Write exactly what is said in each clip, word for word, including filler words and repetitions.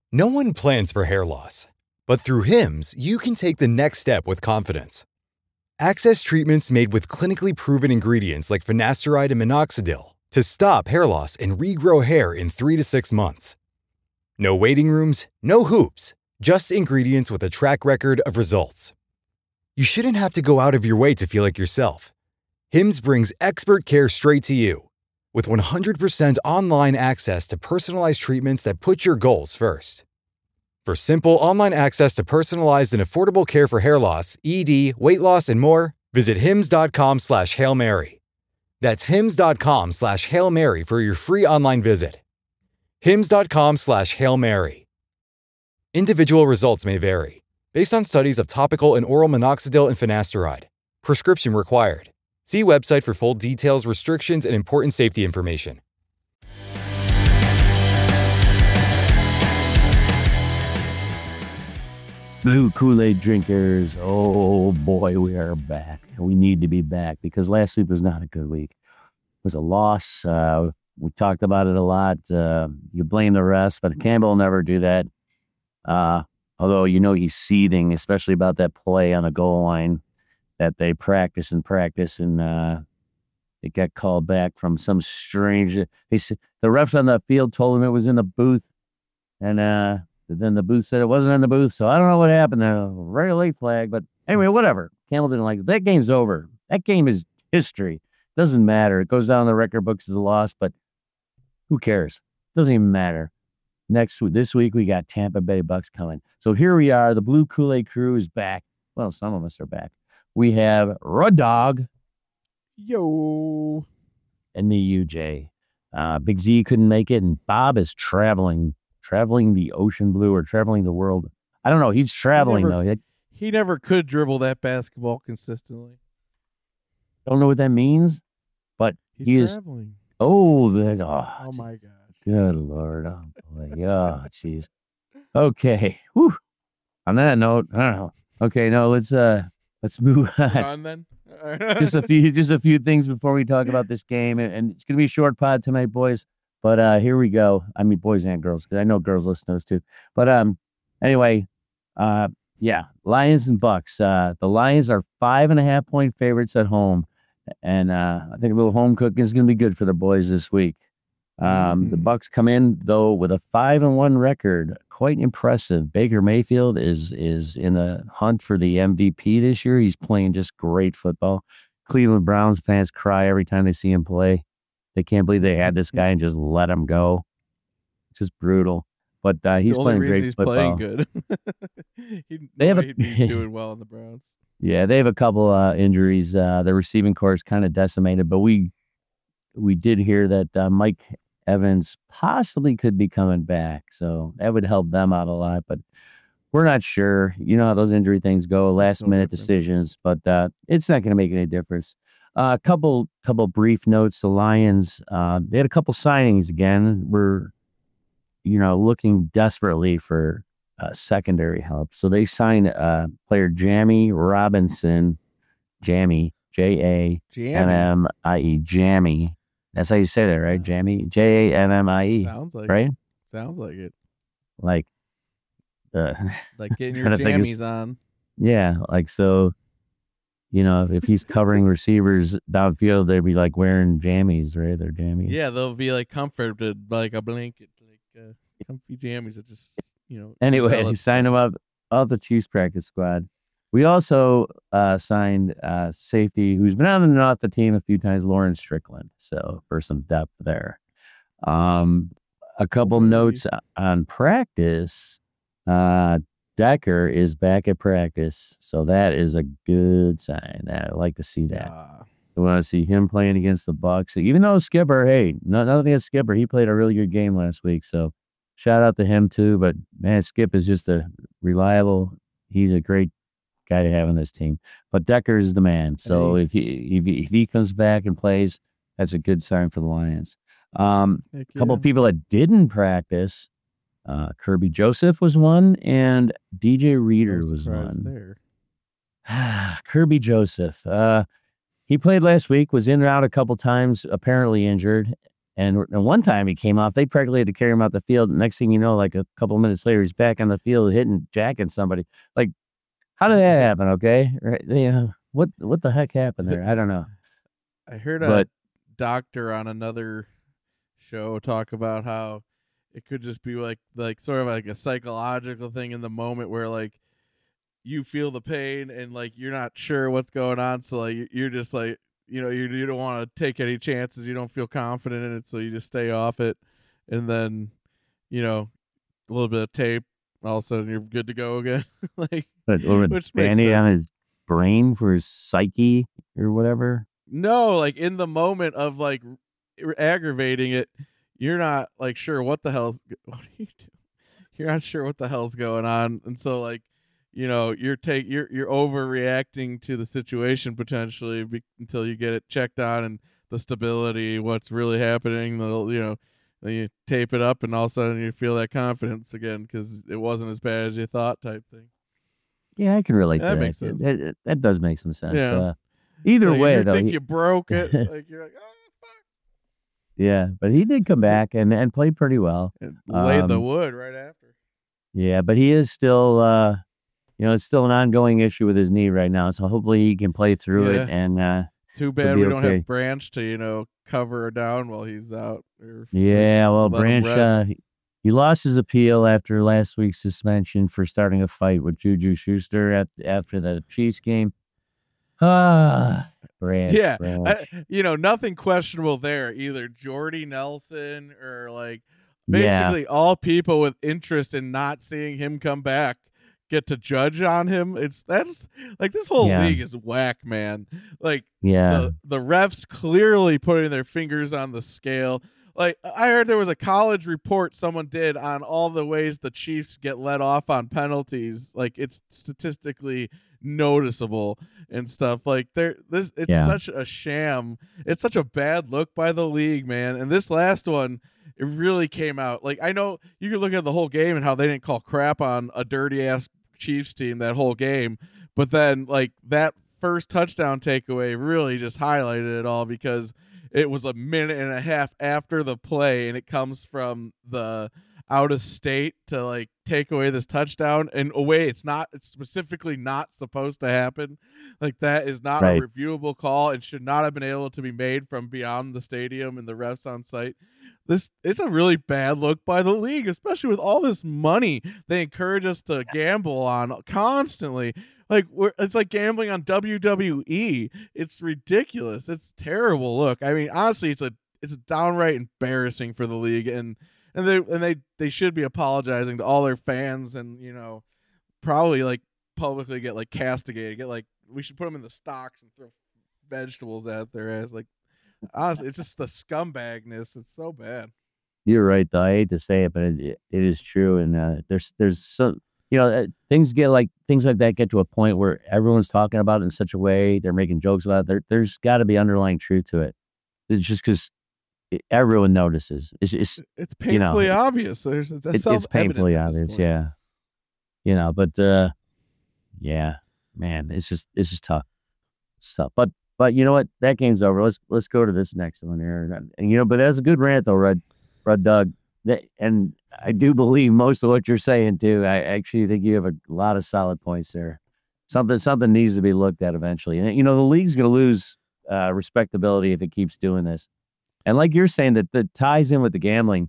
No one plans for hair loss, but through Hims, you can take the next step with confidence. Access treatments made with clinically proven ingredients like finasteride and minoxidil to stop hair loss and regrow hair in three to six months. No waiting rooms, no hoops, just ingredients with a track record of results. You shouldn't have to go out of your way to feel like yourself. Hims brings expert care straight to you. With one hundred percent online access to personalized treatments that put your goals first. For simple online access to personalized and affordable care for hair loss, E D, weight loss, and more, visit hims.com slash Hail Mary. That's hims.com slash Hail Mary for your free online visit. hims.com slash Hail Mary. Individual results may vary, based on studies of topical and oral minoxidil and finasteride. Prescription required. See website for full details, restrictions, and important safety information. Blue Kool-Aid drinkers, oh boy, we are back. We need to be back because last week was not a good week. It was a loss. Uh, we talked about it a lot. Uh, you blame the rest, but Campbell will never do that. Uh, although, you know, he's seething, especially about that play on the goal line that they practice and practice, and uh, it got called back from some strange. They said the refs on the field told him it was in the booth, and uh, then the booth said it wasn't in the booth. So I don't know what happened there. Very late flag, but anyway, whatever. Campbell didn't like it. That game's over. That game is history. Doesn't matter. It goes down the record books as a loss, but who cares? Doesn't even matter. Next week, this week we got Tampa Bay Bucks coming. So here we are. The Blue Kool-Aid crew is back. Well, some of us are back. We have Rod Dog. Yo. And me, U J. Uh, Big Z couldn't make it, and Bob is traveling, traveling the ocean blue or traveling the world. I don't know. He's traveling, he never, though. He, he never could dribble that basketball consistently. Don't know what that means, but He's he is. traveling. Oh, that, oh, Oh, my gosh. Good Lord. Oh, boy. Oh, jeez. Okay. Whew. On that note, I don't know. Okay, no, let's uh let's move on. on then. just a few just a few things before we talk about this game. And, and it's gonna be a short pod tonight, boys. But uh here we go. I mean boys and girls, because I know girls listen to us too. But um anyway, uh yeah, Lions and Bucks. Uh the Lions are five and a half point favorites at home. And uh I think a little home cooking is gonna be good for the boys this week. Um, mm-hmm. The Bucks come in though with a five and one record, quite impressive. Baker Mayfield is is in a hunt for the M V P this year. He's playing just great football. Cleveland Browns fans cry every time they see him play. They can't believe they had this guy and just let him go. It's just brutal. But uh, he's playing great he's football. Playing good. they have a, he'd be doing well in the Browns. Yeah, they have a couple uh, injuries. Uh, the receiving corps is kind of decimated, but we we did hear that uh, Mike Evans possibly could be coming back, so that would help them out a lot, but we're not sure. You know how those injury things go, last minute decisions, but uh, it's not going to make any difference. A uh, couple couple brief notes. The Lions, uh, they had a couple signings again. We're, you know, looking desperately for uh, secondary help. So they signed uh, player Jamie Robinson, Jamie, J A M M I E, Jamie. That's how you say that, right? Jamie, J A M M I E. Sounds like right? It. Sounds like it. Like, uh, like getting your jammies on. Yeah, like so. You know, if he's covering receivers downfield, they'd be like wearing jammies, right? They're jammies. Yeah, they'll be like comforted by like a blanket, like uh, comfy jammies that just, you know. Anyway, he signed him up off the Chiefs practice squad. We also uh, signed uh, safety who's been on and off the team a few times, Lauren Strickland. So for some depth there. Um, a couple oh, notes on practice. Uh, Decker is back at practice, so that is a good sign. I like to see that. Uh, I want to see him playing against the Bucks. Even though Skipper, hey, nothing against Skipper, he played a really good game last week. So shout out to him too. But man, Skip is just a reliable. He's a great guy to have on this team. But Decker is the man. So hey. if he if he, if he comes back and plays, that's a good sign for the Lions. Um, a couple of people that didn't practice. Uh, Kirby Joseph was one, and D J Reader was one. There. Kirby Joseph. Uh, he played last week, was in and out a couple times, apparently injured, And, and one time he came off, they practically had to carry him out the field. Next thing you know, like a couple minutes later, he's back on the field hitting, jacking somebody. Like, how did that happen? Okay, right? Yeah, what what the heck happened there? I don't know. I heard a But doctor on another show talk about how it could just be like like sort of like a psychological thing in the moment where like you feel the pain and like you're not sure what's going on, so like you're just like, you know, you you don't want to take any chances, you don't feel confident in it, so you just stay off it, and then, you know, a little bit of tape, all of a sudden you're good to go again. Like, but or which makes Band-Aid sense. on his brain for his psyche or whatever. No, like in the moment of like r- aggravating it, you're not like sure what the hell's what are you doing? You're not sure what the hell's going on, and so like, you know, you're take you're you're overreacting to the situation potentially be, until you get it checked on and the stability, what's really happening. The you know, then you tape it up, and all of a sudden you feel that confidence again because it wasn't as bad as you thought, type thing. Yeah, I can relate That to makes that. sense. That, that, that does make some sense. Yeah. Uh, either Like, way, if you though, think he- you broke it, like you're like, oh fuck, yeah, but he did come back and, and played pretty well. and laid the Um, wood right after. Yeah, but he is still, uh, you know, it's still an ongoing issue with his knee right now. So hopefully he can play through Yeah. it. And uh, Too bad be we don't okay. have Branch to, you know, cover her down while he's out. Or, yeah, well, let him Branch, uh, rest. he, he lost his appeal after last week's suspension for starting a fight with Juju Schuster at, after the Chiefs game. Ah, Branch. Yeah, Branch. I, you know, nothing questionable there. Either Jordy Nelson or like Yeah. basically all people with interest in not seeing him come back get to judge on him. It's that's like this whole Yeah. league is whack, man. Like Yeah. the, the refs clearly putting their fingers on the scale. Like I heard there was a college report someone did on all the ways the Chiefs get let off on penalties. Like it's statistically noticeable and stuff. Like there this it's Yeah. such a sham. It's such a bad look by the league, man. And this last one, it really came out. Like I know you can look at the whole game and how they didn't call crap on a dirty ass Chiefs team that whole game, but then like that first touchdown takeaway really just highlighted it all because it was a minute and a half after the play and it comes from the out of state to like take away this touchdown in a way it's not it's specifically not supposed to happen. Like that is not Right. a reviewable call and should not have been able to be made from beyond the stadium and the refs on site. This it's a really bad look by the league, especially with all this money they encourage us to gamble on constantly. Like we're, it's like gambling on W W E. It's ridiculous. It's terrible look. I mean, honestly, it's a it's downright embarrassing for the league, and and they and they they should be apologizing to all their fans, and you know, probably like publicly get like castigated. Get like we should put them in the stocks and throw vegetables at their ass. Like honestly, it's just the scumbagness. It's so bad. You're right, though. I hate to say it, but it, it is true. And uh, there's there's some, you know, uh, things get like things like that get to a point where everyone's talking about it in such a way, they're making jokes about it. There, there's got to be underlying truth to it. It's just because everyone notices. It's, it's It's You know, painfully obvious. There's it's, it, it's self-evident painfully at this obvious, point. yeah. You know, but uh, yeah, man, it's just it's just tough. It's tough. But but you know what? That game's over. Let's let's go to this next one here. And, and you know, but that's a good rant though, Red Red Doug. That, and I do believe most of what you're saying too. I actually think you have a lot of solid points there. Something something needs to be looked at eventually. And you know, the league's going to lose uh, respectability if it keeps doing this. And like you're saying, that that ties in with the gambling.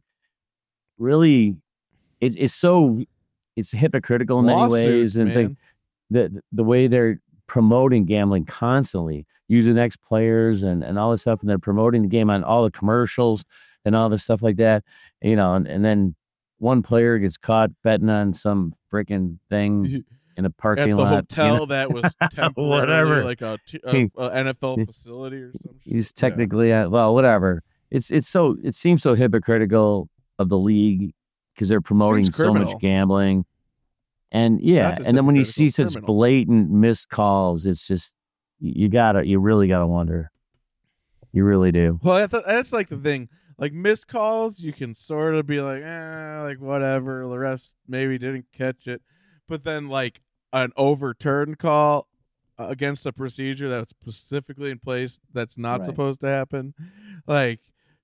Really, it's it's so it's hypocritical in many Lawsuits, ways, and man. thing, the the way they're promoting gambling constantly, using ex players and and all this stuff, and they're promoting the game on all the commercials and all this stuff like that. You know, and, and then one player gets caught betting on some freaking thing in a At parking the lot. you hotel know? that was temporarily Whatever. like a, t- a, He- a N F L facility or something. He's technically at, well, whatever. It's it's so it seems so hypocritical of the league because they're promoting Seems so much criminal. gambling, and yeah, just and then when you hypocritical, see such criminal. blatant missed calls, it's just you gotta you really gotta wonder. You really do. Well, that's, that's like the thing. Like missed calls, you can sort of be like, eh, like whatever. The refs maybe didn't catch it, but then like an overturned call uh, against a procedure that's specifically in place that's not Right. supposed to happen, like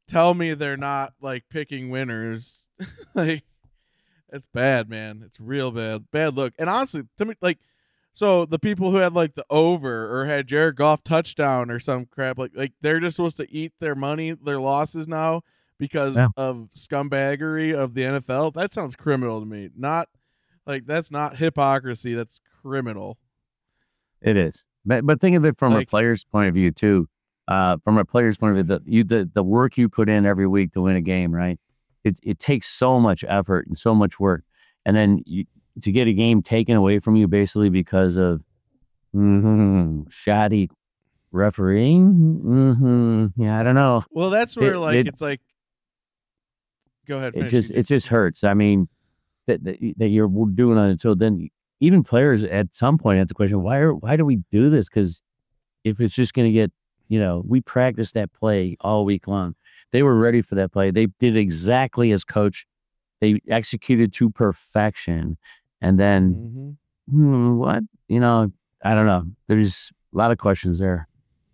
tell me they're not like picking winners. Like, it's bad, man. It's real bad. Bad look. And honestly, to me, like, so the people who had like the over or had Jared Goff touchdown or some crap, like, like they're just supposed to eat their money, their losses now because Yeah. of scumbaggery of the N F L. That sounds criminal to me. Not like that's not hypocrisy. That's criminal. It is. But but think of it from Like- a player's point of view too. Uh, from a player's point of view, the you the, the work you put in every week to win a game, right? It it takes so much effort and so much work, and then you, to get a game taken away from you basically because of mhm, shoddy refereeing. Mm-hmm. Yeah, I don't know. Well, that's where It- like it- it's like. Go ahead. It finish, just you it just hurts. I mean, that that, that you're doing it. So then even players at some point have the question, why are why do we do this? Because if it's just going to get, you know, we practiced that play all week long. They were ready for that play. They did exactly as coach. They executed to perfection. And then Mhm. hmm, what? You know, I don't know. There's a lot of questions there.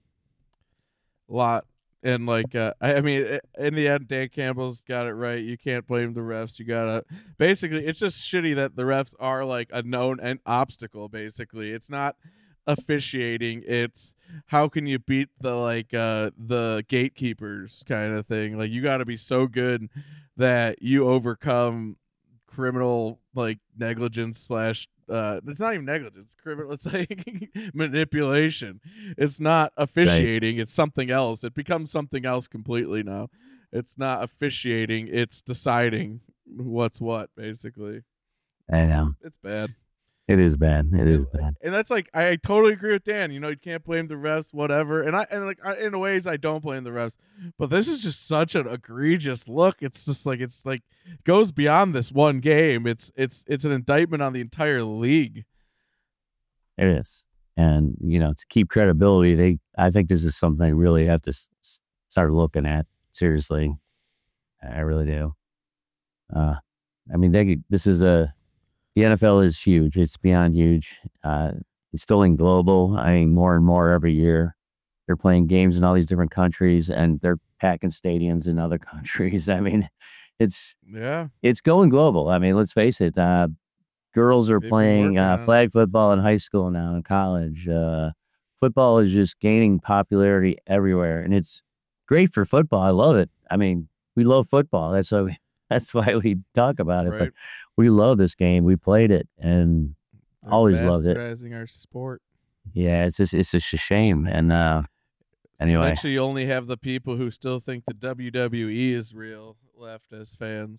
lot. And like, uh, I, I mean, i- in the end, Dan Campbell's got it right. You can't blame the refs. You gotta basically. It's just shitty that the refs are like a known an obstacle. Basically, it's not officiating. It's how can you beat the like uh the gatekeepers kind of thing. Like you got to be so good that you overcome criminal like negligence slash uh it's not even negligence criminal it's like manipulation. It's not officiating. It's something else. It becomes something else completely now. It's not officiating, it's deciding what's what basically. I know. It's bad. It is bad. It is bad. And that's like I totally agree with Dan. You know, you can't blame the refs, whatever. And I and like I, in ways I don't blame the refs, but this is just such an egregious look. It's just like it's like goes beyond this one game. It's it's it's an indictment on the entire league. It is. And, you know, to keep credibility, they, I think this is something they really have to s- s- start looking at seriously. I really do. Uh, I mean, they, this is a, the N F L is huge. It's beyond huge. Uh, it's going global. I mean, more and more every year. They're playing games in all these different countries and they're packing stadiums in other countries. I mean, it's, Yeah. it's going global. I mean, let's face it. Uh, girls are They've been playing working uh, on it. flag football in high school now, in college. Uh, football is just gaining popularity everywhere, and it's great for football. I love it. I mean, we love football. That's why we, that's why we talk about it. Right. But we love this game. We played it, and They're always loved it. bastardizing our sport. yeah, it's just it's just a shame. And uh, anyway, Eventually, you only have the people who still think the W W E is real left as fans.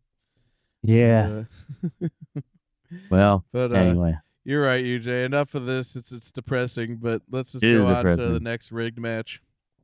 yeah. Uh, Well, but uh, anyway, you're right, U J. Enough of this. It's it's depressing, but let's just It is go on to depressing. the next rigged match.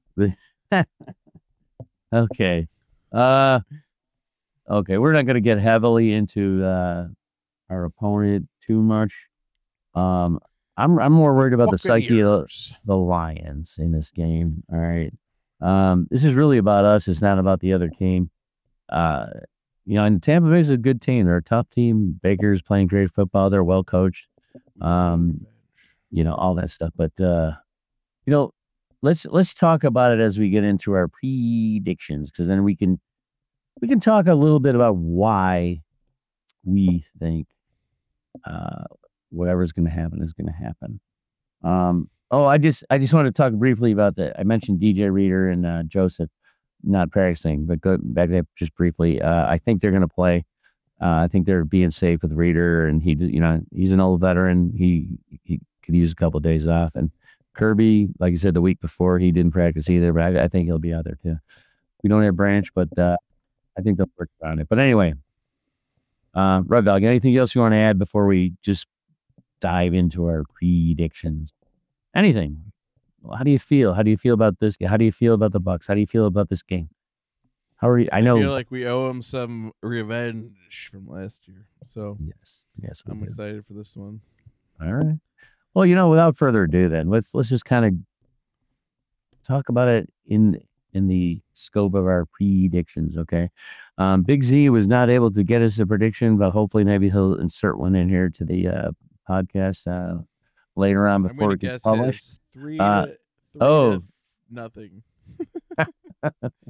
okay. Uh, okay, we're not going to get heavily into uh, our opponent too much. Um, I'm I'm more worried about the psyche of Buccaneers. the Lions in this game. All right. Um, this is really about us. It's not about the other team. Uh, you know, and Tampa Bay is a good team. They're a tough team. Baker's playing great football. They're well coached. Um, you know, all that stuff. But uh, you know, let's let's talk about it as we get into our predictions, because then we can we can talk a little bit about why we think uh, whatever's going to happen is going to happen. Um, oh, I just I just want to talk briefly about that. I mentioned D J Reader and uh, Joseph not practicing, but go back there just briefly. Uh, I think they're going to play. Uh, I think they're being safe with Reader, and he, you know, he's an old veteran. He he could use a couple of days off. And Kirby, like I said, the week before he didn't practice either, but I, I think he'll be out there too. We don't have Branch, but uh, I think they'll work around it. But anyway, uh, Red Dog, anything else you want to add before we just dive into our predictions? Anything? How do you feel? How do you feel about this? How do you feel about the Bucks? How do you feel about this game? How are you? I know. I feel like we owe him some revenge from last year, so yes, yes, we I'm do. excited for this one. All right. Well, you know, without further ado, then let's let's just kind of talk about it in in the scope of our predictions. Okay. Um, Big Z was not able to get us a prediction, but hopefully maybe he'll insert one in here to the uh, podcast uh, later on I'm before gonna it gets guess published. his three, Uh, to, three oh. to nothing.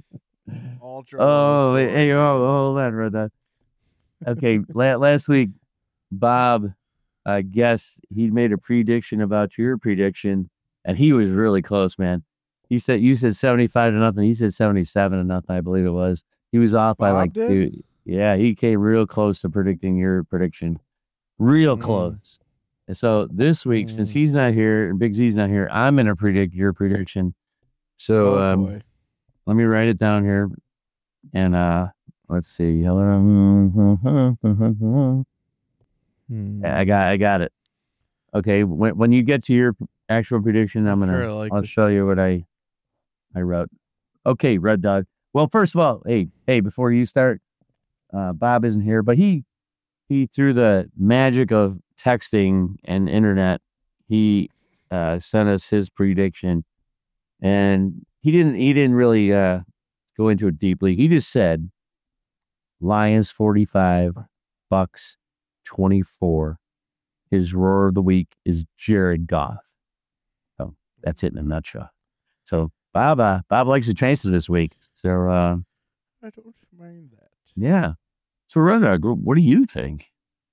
Ultra Oh, low hey, score. hey, oh, hold on, Rhoda. Okay, la- last week, Bob, I guess he made a prediction about your prediction, and he was really close, man. He said you said seventy-five to nothing. He said seventy-seven to nothing, I believe it was. He was off by like Bob did? two. Yeah, he came real close to predicting your prediction. Real Mm. close. And so this week, since Mm. he's not here and Big Z's not here, I'm gonna predict your prediction. So Oh um, boy. let me write it down here. And uh, let's see. Hmm. I got, I got it. Okay, when when you get to your actual prediction, I'm I'm gonna, sure I like I'll this. show you what I, I wrote. Okay, Red Dog. Well, first of all, hey, hey, before you start, uh, Bob isn't here, but he, he through the magic of texting and internet, he uh, sent us his prediction, and he didn't, he didn't really uh, go into it deeply. He just said, Lions forty-five, Bucks twenty-four. His roar of the week is Jared Goff. So that's it in a nutshell. So Bob, uh, Bob likes the chances this week. So uh, I don't mind that. yeah. So Red Dog, what do you think?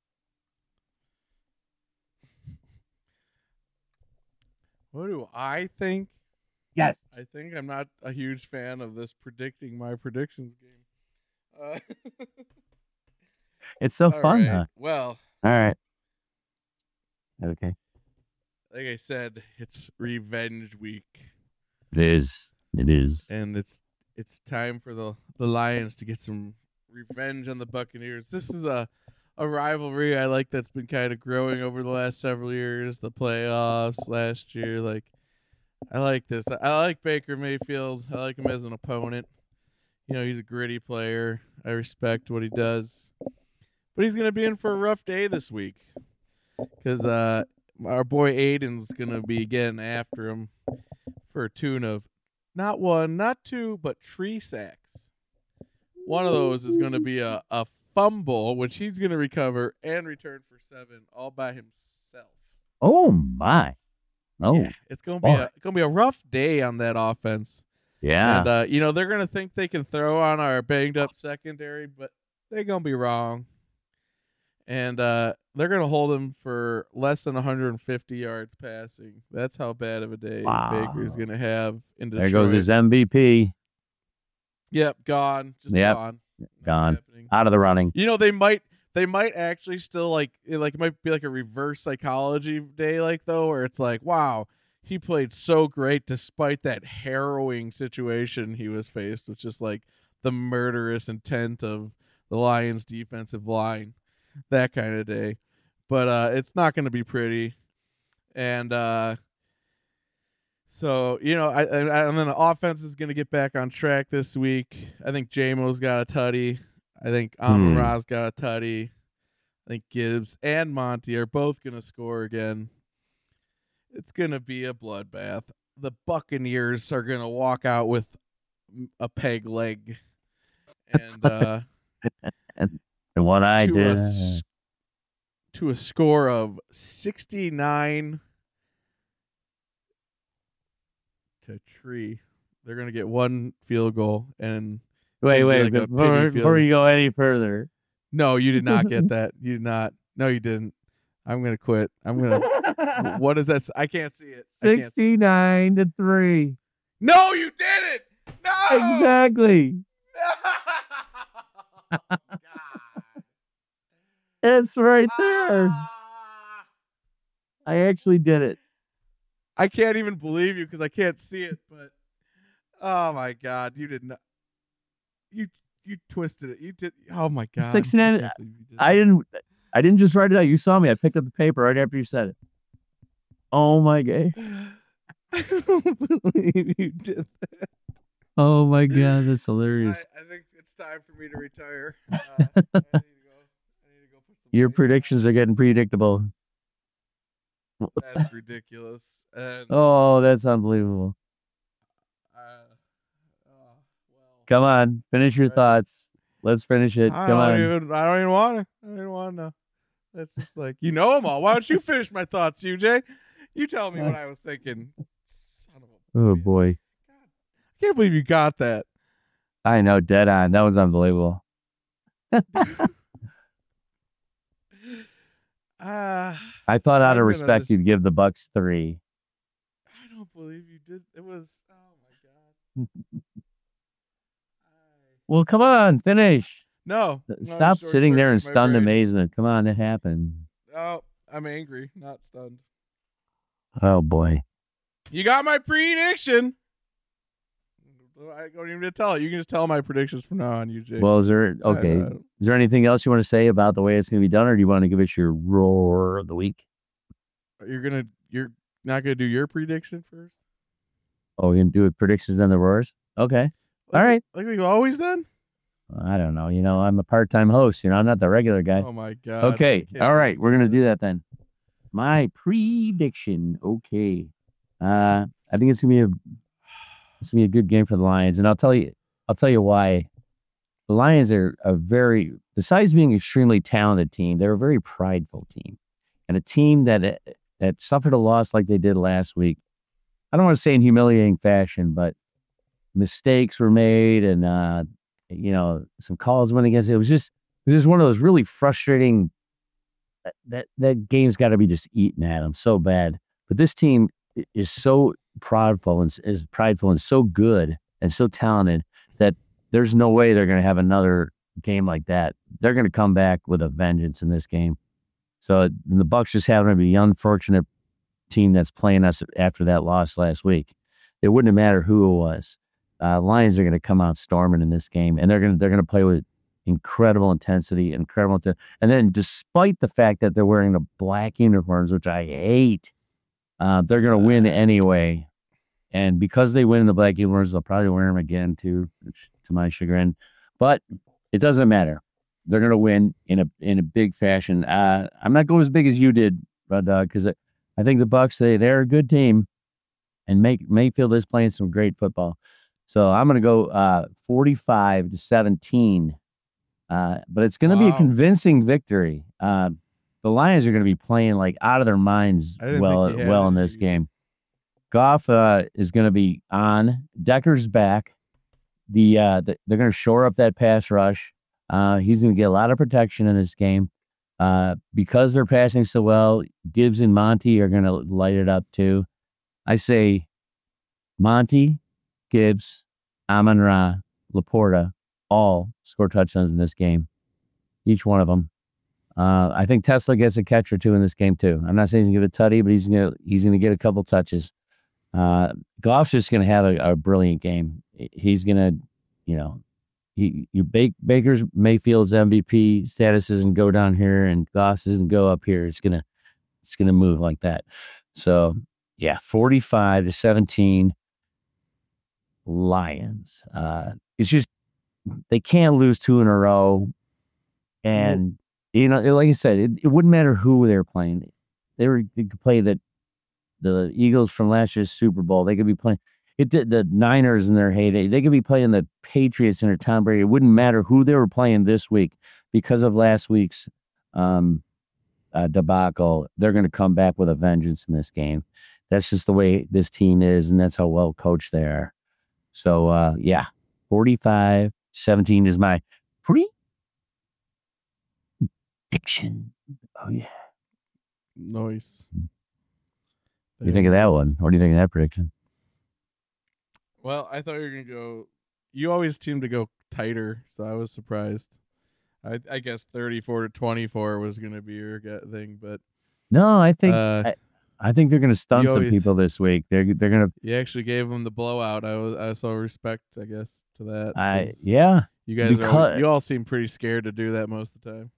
What do I think? Yes. I think I'm not a huge fan of this predicting my predictions game. Uh, It's so all fun, right. huh? Well, All right. Okay. like I said, it's revenge week, It is. It is. and it's it's time for the the Lions to get some revenge on the Buccaneers. This is a a rivalry I like that's been kind of growing over the last several years. The playoffs last year, like I like this. I, I like Baker Mayfield. I like him as an opponent. You know, he's a gritty player. I respect what he does. But he's going to be in for a rough day this week because uh, our boy Aiden's going to be getting after him for a tune of not one, not two, but three sacks. One of those is going to be a, a fumble, which he's going to recover and return for seven all by himself. Oh my. Oh Yeah, it's going to be boy. a it's going to be a rough day on that offense. yeah. And, uh, you know, they're going to think they can throw on our banged up secondary, but they're going to be wrong. And uh, they're going to hold him for less than one hundred fifty yards passing. That's how bad of a day Wow. Baker's going to have in Detroit. There goes his M V P. Yep, gone. Just Yep, gone. Not gone. happening. Out of the running. You know, they might they might actually still like it, like it might be like a reverse psychology day, like though, where it's like, wow, he played so great despite that harrowing situation he was faced with, just like the murderous intent of the Lions' defensive line, that kind of day. But uh, it's not going to be pretty, and uh, so you know, I, and, and then the offense is going to get back on track this week. I think J-Mo's got a tutty. I think Amon Hmm. Ra's got a tutty. I think Gibbs and Monty are both going to score again. It's going to be a bloodbath. The Buccaneers are going to walk out with a peg leg. And uh, And what I to, did. a, s- to a score of sixty-nine to three. They're going to get one field goal. And Wait, gonna be wait, like a before, pity before field. you go any further. no, you did not get that. You did not. No, you didn't. I'm going to quit. I'm going to. What is that? s- I can't see it. I can't- sixty-nine to three. No, you didn't. No. Exactly. No! God. It's right there. Ah. I actually did it. I can't even believe you because I can't see it. But oh my God, you did not. You you twisted it. You did. Oh my God. sixty-nine I can't believe you did I that. didn't I didn't just write it out. You saw me. I picked up the paper right after you said it. Oh my god. I don't believe you did that. Oh my god, that's I, hilarious. I think it's time for me to retire. Uh, I need to go. I need to go put some Your weight on. predictions are getting predictable. That's ridiculous. And Oh, that's unbelievable. uh, oh, well, Come on, finish your Right. thoughts. Let's finish it. I Come don't on. even. I don't even want to. I don't even want to know. That's just like you know them all. Why don't you finish my thoughts, U J? You tell me what I was thinking. Son of a Oh bitch. boy. I can't believe you got that. I know, dead on. That was unbelievable. Uh, I thought out I'm of gonna respect just- you'd give the Bucks three. I don't believe you did. It was. Oh my god. Well, come on, finish. No. no, Stop short sitting there in circuit my stunned brain. amazement. Come on, it happened. Oh, I'm angry, not stunned. Oh boy. You got my prediction. I don't even need to tell it. You can just tell my predictions from now on, U J. Well, is there I- okay? I- Is there anything else you want to say about the way it's going to be done, or do you want to give us your roar of the week? you're gonna. You're not gonna do your prediction first. Oh, you can do predictions then the roars. Okay. Like, All right. Like we've always done. I don't know. You know, I'm a part-time host. You know, I'm not the regular guy. Oh my god. Okay. I can't All right. believe We're gonna that. do that then. My prediction. Okay. Uh, I think it's gonna be a it's gonna be a good game for the Lions, and I'll tell you. I'll tell you why. The Lions are a very, besides being an extremely talented team, they're a very prideful team, and a team that that suffered a loss like they did last week. I don't want to say in humiliating fashion, but mistakes were made, and uh, you know, some calls went against it. It was just, it was just one of those really frustrating. That that, that game's got to be just eaten at them so bad. But this team is so prideful and is prideful and so good and so talented that there's no way they're going to have another game like that. They're going to come back with a vengeance in this game. So the Bucks just happen to be the unfortunate team that's playing us after that loss last week. It wouldn't have mattered who it was. Uh, Lions are going to come out storming in this game, and they're going to they're going to play with incredible intensity, incredible intensity. And then, despite the fact that they're wearing the black uniforms, which I hate, uh, they're going to win anyway. And because they win in the black uniforms, they'll probably wear them again too, which, to my chagrin. But it doesn't matter. They're going to win in a in a big fashion. Uh, I'm not going as big as you did, but because uh, I think the Bucks they they're a good team, and May, Mayfield is playing some great football. So I'm going to go uh, forty-five to seventeen, uh, but it's going to be a Wow. convincing victory. Uh, the Lions are going to be playing like out of their minds I didn't well think you had well in it. this game. Goff uh, is going to be on. Decker's back. The, uh, the they're going to shore up that pass rush. Uh, he's going to get a lot of protection in this game. Uh, because they're passing so well, Gibbs and Monty are going to light it up too. I say Monty, Gibbs, Amon-Ra, Laporta all score touchdowns in this game. Each one of them. Uh, I think Tesla gets a catch or two in this game too. I'm not saying he's going to get a tutty, but he's going to he's going to get a couple touches. Uh, Goff's just going to have a, a brilliant game. He's going to, you know, he you bake Baker's Mayfield's M V P status doesn't go down here, and Goff doesn't go up here. It's gonna it's gonna move like that. So yeah, forty-five to seventeen. Lions. Uh, it's just they can't lose two in a row, and you know, like I said, it, it wouldn't matter who they were playing. They were they could play the the Eagles from last year's Super Bowl. They could be playing it did the Niners in their heyday. They could be playing the Patriots under Tom Brady. It wouldn't matter who they were playing this week because of last week's um, uh, debacle. They're going to come back with a vengeance in this game. That's just the way this team is, and that's how well coached they are. So, uh, yeah, forty-five seventeen is my prediction. Oh, yeah. Nice. What do you think of that one? What do you think of that prediction? Well, I thought you were gonna go. You always seem to go tighter, so I was surprised. I I guess thirty-four to twenty-four was gonna be your gut thing, but No, I think uh, I, I think they're going to stun you some always- people this week. They're they're going to. you actually gave them the blowout. I was I saw respect, I guess, to that. I 'cause yeah. you guys are because- always- you all seem pretty scared to do that most of the time.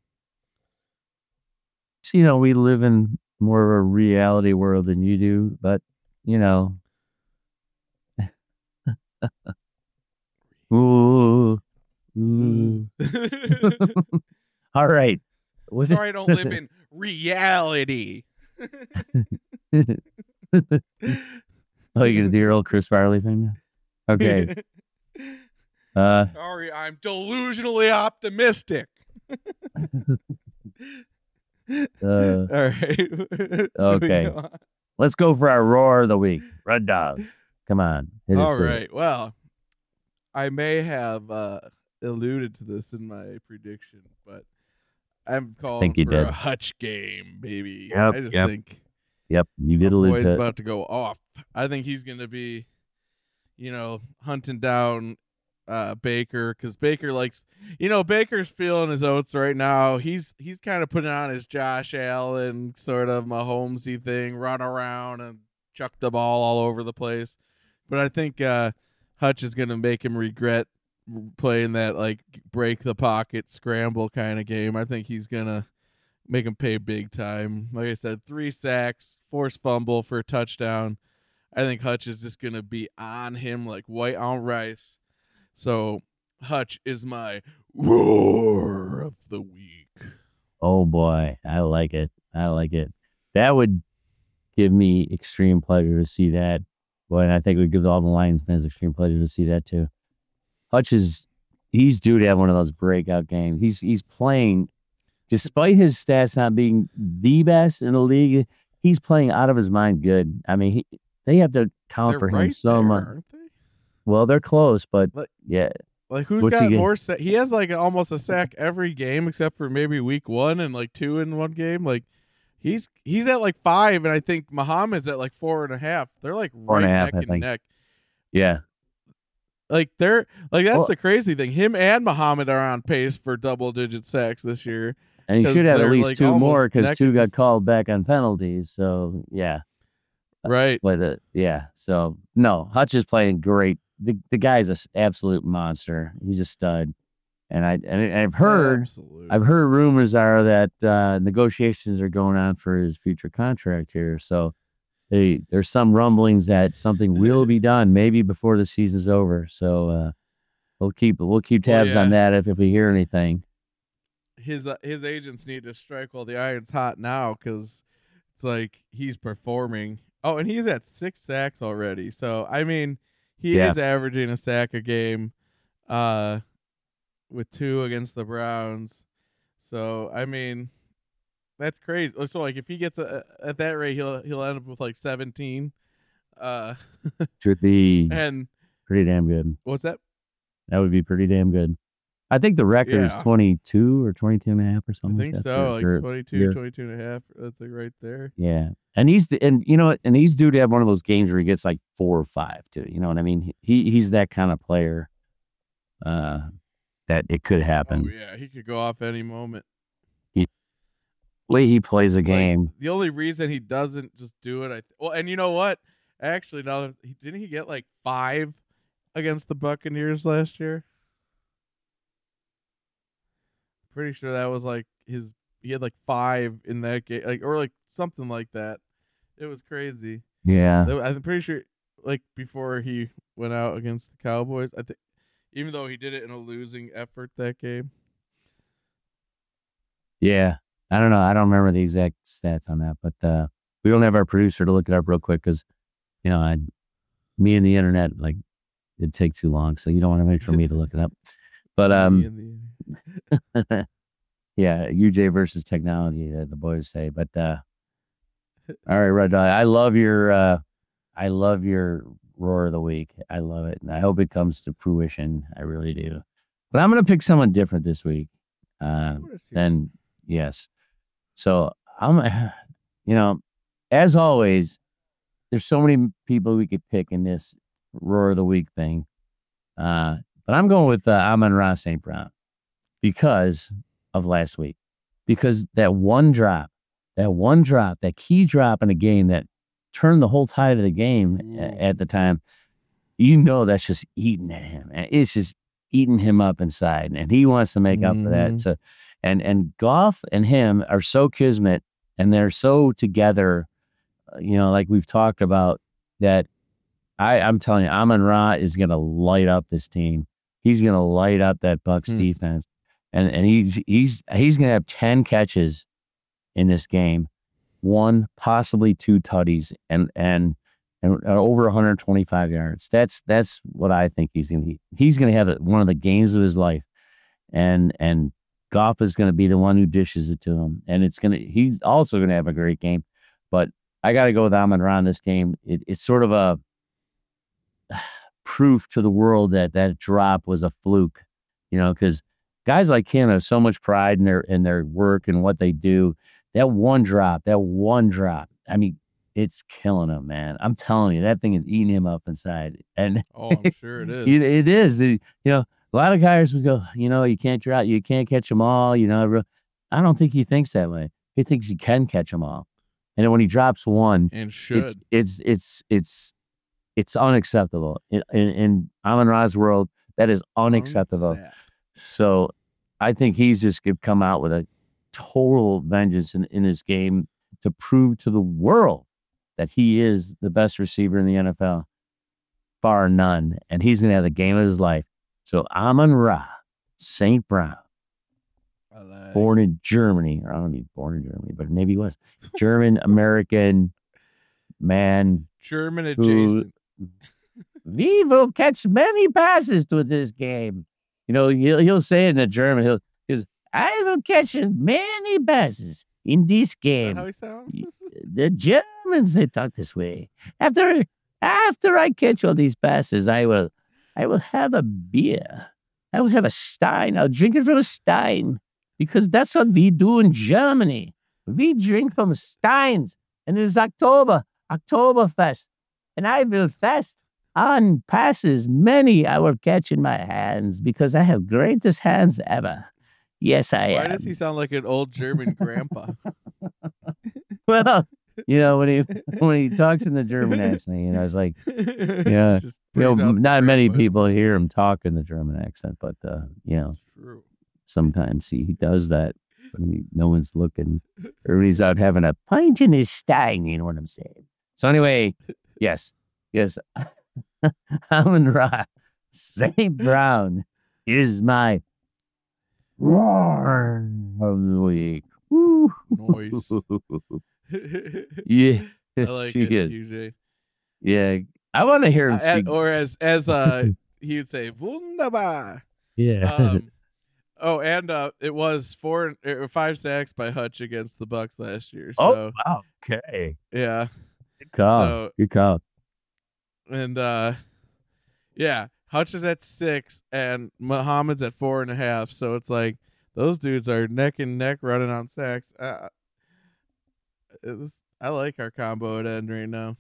So, you know, we live in more of a reality world than you do, but you know. Ooh. Ooh. All right. Was it- Sorry, I don't live in reality. Oh, you're gonna do your old Chris Farley thing now? Okay. Uh Sorry, I'm delusionally optimistic. uh All right. Should we Okay. go on? let's go for our roar of the week. Red Dog. Come on. Hit us All with it. right. Well, I may have uh, alluded to this in my prediction, but I'm calling you for did. a Hutch game, baby. Yep, I just yep. think Yep, you my did allude boy's to it. about to go off. I think he's going to be, you know, hunting down uh, Baker because Baker likes, you know, Baker's feeling his oats right now. He's he's kind of putting on his Josh Allen sort of Mahomesy thing, run around and chuck the ball all over the place. But I think uh, Hutch is going to make him regret playing that like break the pocket scramble kind of game. I think he's going to make him pay big time. Like I said, three sacks, forced fumble for a touchdown. I think Hutch is just going to be on him like white on rice. So Hutch is my roar of the week. Oh, boy. I like it. I like it. That would give me extreme pleasure to see that. Boy, and I think it would give all the Lions fans extreme pleasure to see that, too. Hutch is, he's due to have one of those breakout games. He's he's playing, despite his stats not being the best in the league, he's playing out of his mind good. I mean, he, they have to count They're for right him so there, much. aren't they? Well, they're close, but Like- yeah. Like, who's What's he got get- more sa- He has, like, almost a sack every game except for maybe week one and, like, two in one game. Like, he's he's at, like, five, and I think Muhammad's at, like, four and a half. They're, like, Four right and a half, neck I and think. neck. Yeah. Like, they're, like, that's Well- the crazy thing. Him and Muhammad are on pace for double-digit sacks this year. And he 'Cause should have at they're, least like, two more almost because neck two and- got called back on penalties. So, yeah. Right. But, uh, yeah. So, no, Hutch is playing great. The the guy's an absolute monster. He's a stud. And, I, and I've heard... Absolutely. I've heard rumors are that uh, negotiations are going on for his future contract here. So they, there's some rumblings that something will be done, maybe before the season's over. So uh, we'll keep we'll keep Well, tabs on yeah. that if, if we hear anything. his uh, his agents need to strike while the iron's hot now because it's like he's performing. Oh, and he's at six sacks already. So I mean, he Yeah. is averaging a sack a game, uh, with two against the Browns. So I mean, that's crazy. So like, if he gets a, at that rate, he'll he'll end up with like seventeen. Uh, Should be and pretty damn good. what's that? That would be pretty damn good. I think the record is Yeah. twenty-two or twenty-two and a half or I something. think like that so, for- like for- twenty-two, yeah. twenty-two and a half. That's like right there. Yeah. And he's the, and you know what? And he's due to have one of those games where he gets like four or five too. You know what I mean? He he's that kind of player. Uh, that it could happen. Oh yeah, he could go off any moment. Way he plays a Like, game. the only reason he doesn't just do it, I th- well, and you know what? Actually, now that- he didn't he get like five against the Buccaneers last year? Pretty sure that was like his. He had like five in that game, like or like something like that. It was crazy. Yeah. That- I'm pretty sure, like before he went out against the Cowboys, I think, even though he did it in a losing effort that game. Yeah. I don't know. I don't remember the exact stats on that, but uh, we don't have our producer to look it up real quick because, you know, I, me and the internet, like, it'd take too long. So you don't want to wait for me to look it up. But, Me um, and the- yeah, U J versus technology, uh, the boys say. But, uh, all right, Red Dog, I love your, uh, I love your roar of the week. I love it. And I hope it comes to fruition. I really do. But I'm going to pick someone different this week. Uh, and yes. So I'm, you know, as always, there's so many people we could pick in this roar of the week thing. Uh, but I'm going with uh, Amon-Ra Saint Brown because of last week, because that one drop, that one drop, that key drop in a game that turned the whole tide of the game a- at the time, you know, that's just eating at him. And it's just eating him up inside. And he wants to make up for that. Mhm. So, and, and Goff and him are so kismet and they're so together, uh, you know, like we've talked about that. I, I'm telling you, Amon-Ra is going to light up this team. He's going to light up that Bucks Hmm. defense. And, and he's, he's, he's going to have ten catches in this game, one, possibly two tutties, and, and, and over one hundred twenty-five yards. That's, that's what I think he's going to, he's going to have one of the games of his life. And, and Goff is going to be the one who dishes it to him. And it's going to, he's also going to have a great game, but I got to go with Amon-Ra in this game. It, it's sort of a proof to the world that that drop was a fluke, you know, because guys like him have so much pride in their in their work and what they do. That one drop, that one drop, I mean, it's killing him, man. I'm telling you, that thing is eating him up inside. And Oh, I'm sure it is. it, it is. It- you know, a lot of guys would go, you know, you can't drop, you can't catch them all. You know, I don't think he thinks that way. He thinks he can catch them all. And then when he drops one, And should. it's it's it's it's it's unacceptable in in, in Amon Ra's world. That is unacceptable. Sad. So I think he's just gonna come out with a total vengeance in, in his game to prove to the world that he is the best receiver in the N F L, bar none, and he's gonna have the game of his life. So Amon Ra, Saint Brown, I like. born in Germany, or I don't mean born in Germany, but maybe he was German American man. German who- adjacent. We will catch many passes to this game. You know, he'll, he'll say it in the German. He'll, he'll I will catch many passes in this Is that game. how he sounds? The Germans, they talk this way. After after I catch all these passes, I will I will have a beer. I will have a stein. I'll drink it from a stein. Because that's what we do in Germany. We drink from steins. And it is October, Oktoberfest. And I will fest on passes. Many I will catch in my hands because I have greatest hands ever. Yes, I Why am. does he sound like an old German grandpa? Well, you know, when he when he talks in the German accent, you know, it's like, yeah. you know, not many people hear him talk in the German accent, but uh, you know, True. sometimes he, he does that when he, no one's looking, or when he's out having a pint in his stein. You know what I'm saying? So anyway, yes, yes, Amon Ra, Saint Brown is my roar of the week. Woo. Noise. Yeah, I like it, Q J. Yeah, I want to hear him Uh, a- speak. or as as uh he would say, "Wunderbar." yeah, Um, oh, and uh, it was four or five sacks by Hutch against the Bucks last year. oh, So wow. Okay, yeah, good call. So- Good call. and uh, yeah, Hutch is at six and Muhammad's at four and a half. So it's like those dudes are neck and neck running on sacks. Uh, it's, I like our combo at end right now.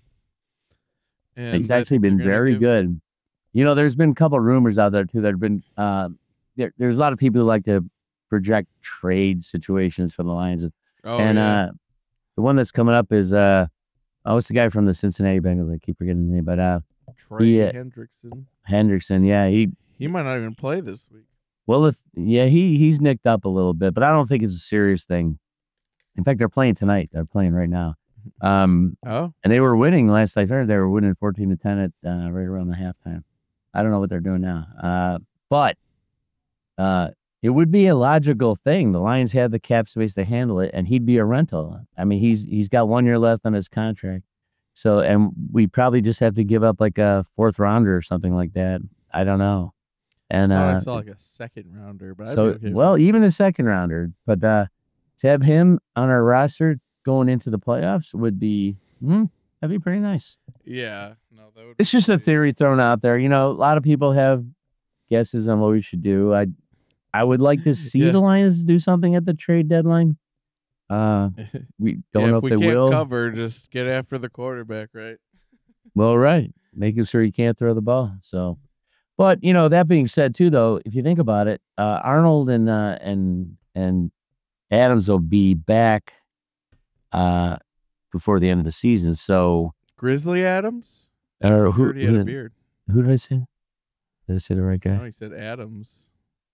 And He's I actually think they're been gonna very give- good. You know, there's been a couple rumors out there too that have been. Uh, there, there's a lot of people who like to project trade situations for the Lions, Oh, and yeah. uh, the one that's coming up is uh, oh, it's the guy from the Cincinnati Bengals. I keep forgetting the name, but uh, Trey he, uh, Hendrickson. Hendrickson. Yeah, he. He might not even play this week. Well, if yeah, he he's nicked up a little bit, but I don't think it's a serious thing. In fact, they're playing tonight. They're playing right now. Um, Oh, and they were winning last I heard. They were winning fourteen to ten at uh, right around the halftime. I don't know what they're doing now. Uh, but uh, it would be a logical thing. The Lions have the cap space to handle it, and he'd be a rental. I mean, he's he's got one year left on his contract. So, and we probably just have to give up like a fourth rounder or something like that. I don't know. And I uh, saw like a second rounder, but I'd so, be okay with well, it. even a second rounder, but uh, to have him on our roster going into the playoffs would be, hmm, that'd be pretty nice. yeah, no, that would. It's be just a great. theory thrown out there. You know, a lot of people have guesses on what we should do. I, I would like to see Yeah. the Lions do something at the trade deadline. Uh, we don't Yeah, know if if we they can't will. cover, just get after the quarterback, right? Well, right. Making sure he can't throw the ball. So, but you know, that being said, too, though, if you think about it, uh, Arnold and uh, and and Adams will be back uh, before the end of the season. So, Grizzly Adams. or I who heard he had who, a beard. who did I say? Did I say the right guy? No, he said Adams.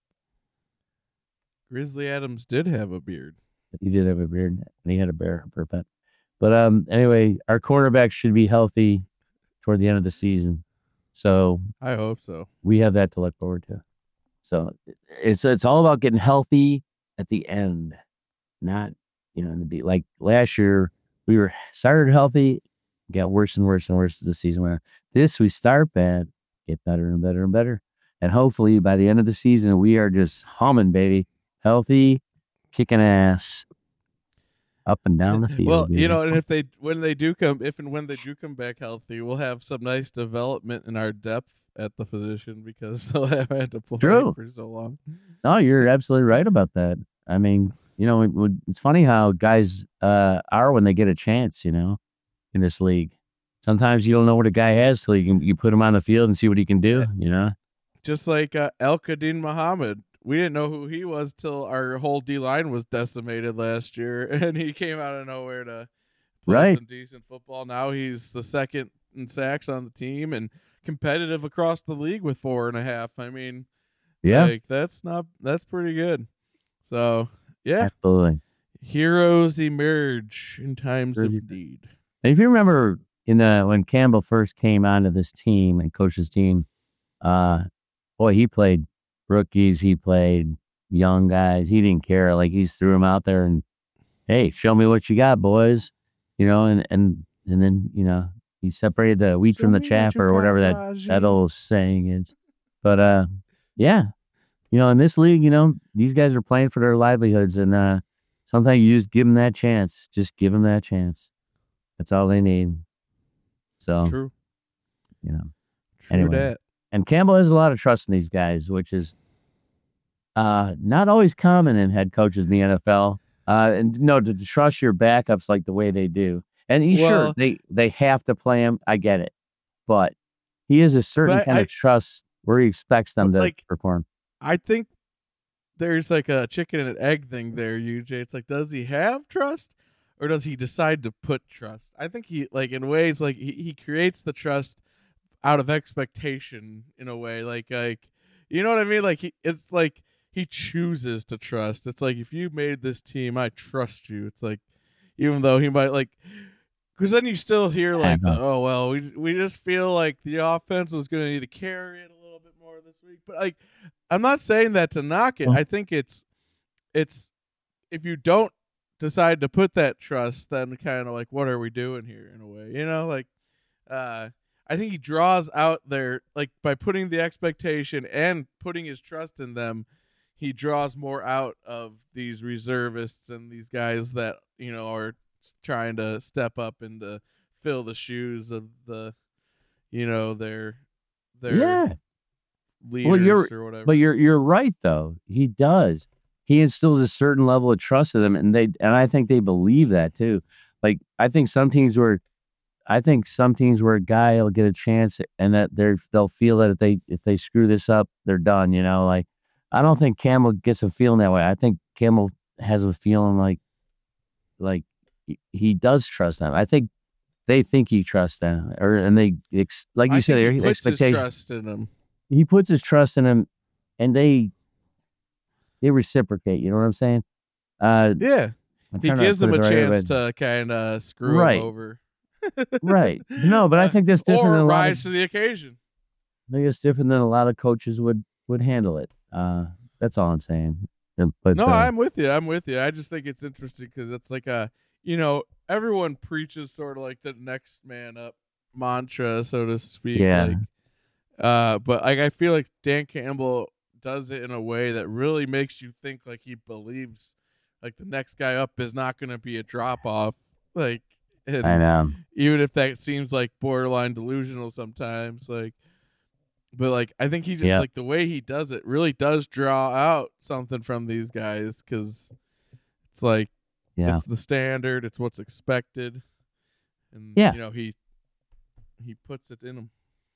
Grizzly Adams did have a beard. He did have a beard, and he had a bear for a pet. But um, anyway, our cornerbacks should be healthy toward the end of the season. So I hope so. we have that to look forward to. So it's it's all about getting healthy at the end, not you know in the be like last year we were started healthy, got worse and worse and worse as the season went on. This we start bad, get better and better and better, and hopefully by the end of the season we are just humming, baby, healthy, kicking ass. up and down the field. Well, you baby. know, and if they when they do come, if and when they do come back healthy, we'll have some nice development in our depth at the position because they'll have had to play True. for so long. No, you're absolutely right about that. I mean, you know, it would- it's funny how guys uh, are when they get a chance, you know, in this league. Sometimes you don't know what a guy has till you can you put him on the field and see what he can do, you know? Just like uh, El Qadim Muhammad. We didn't know who he was till our whole D line was decimated last year, and he came out of nowhere to play Right. some decent football. Now he's the second in sacks on the team and competitive across the league with four and a half. I mean, Yeah, like that's not that's pretty good. So yeah, absolutely. heroes emerge in times of Heroes need. And if you remember in the when Campbell first came onto this team and coached his team, uh, boy, he played rookies, he played young guys. He didn't care. Like he just threw them out there and hey, show me what you got, boys. You know, and and and then you know he separated the wheat Show from the me what chaff you or got, whatever that Raji. that old saying is. But uh, yeah, you know, in this league, you know, these guys are playing for their livelihoods, and uh, sometimes you just give them that chance. Just give them that chance. That's all they need. So True, you know, true Anyway. that. and Campbell has a lot of trust in these guys, which is uh not always common in head coaches in the N F L. Uh, and no, to trust your backups like the way they do. And he, sure, Well- they they have to play him. I get it, but he has a certain But I- kind I- of trust where he expects them But, to like, perform. I think there's like a chicken and an egg thing there, U J. It's like, does he have trust or does he decide to put trust? I think he, like, in ways, like, he, he creates the trust out of expectation in a way. Like, like, you know what I mean? Like, he, it's like he chooses to trust. It's like, if you made this team, I trust you. It's like, even though he might, like, because then you still hear, like, the, oh, well, we, we just feel like the offense was going to need to carry it a little bit more this week. But, like, I'm not saying that to knock it. Well- I think it's it's if you don't decide to put that trust, then kind of like, what are we doing here in a way? You know, like uh I think he draws out their, like, by putting the expectation and putting his trust in them, he draws more out of these reservists and these guys that, you know, are trying to step up and to fill the shoes of the, you know, their their Yeah. leaders you're- or whatever. But you're you're right though. He does. He instills a certain level of trust in them, and they and I think they believe that too. Like I think some teams where, I think some teams where a guy will get a chance and that they they'll feel that if they if they screw this up, they're done. You know, like I don't think Campbell gets a feeling that way. I think Campbell has a feeling like like he, he does trust them. I think they think he trusts them, or and they ex, like you I said, think their he puts his expectation. trust in him. He puts his trust in him, and they they reciprocate. You know what I'm saying? Uh, Yeah, I'm he trying to gives them put a it the right way, chance to kind of screw Right. him over. but- right? No, but I Uh, think that's different or than a lot rise of, to the occasion. I think it's different than a lot of coaches would would handle it. Uh, that's all I'm saying. Uh, But No, uh, I'm with you. I'm with you. I just think it's interesting because it's like a, you know, everyone preaches sort of like the next man up mantra, so to speak. Yeah. Like, uh, but like I feel like Dan Campbell does it in a way that really makes you think like he believes like the next guy up is not going to be a drop off. Like, and I know. even if that seems like borderline delusional sometimes, like, but like I think he just Yeah. like the way he does it really does draw out something from these guys because it's like Yeah. it's the standard, it's what's expected, and Yeah. you know he he puts it in them.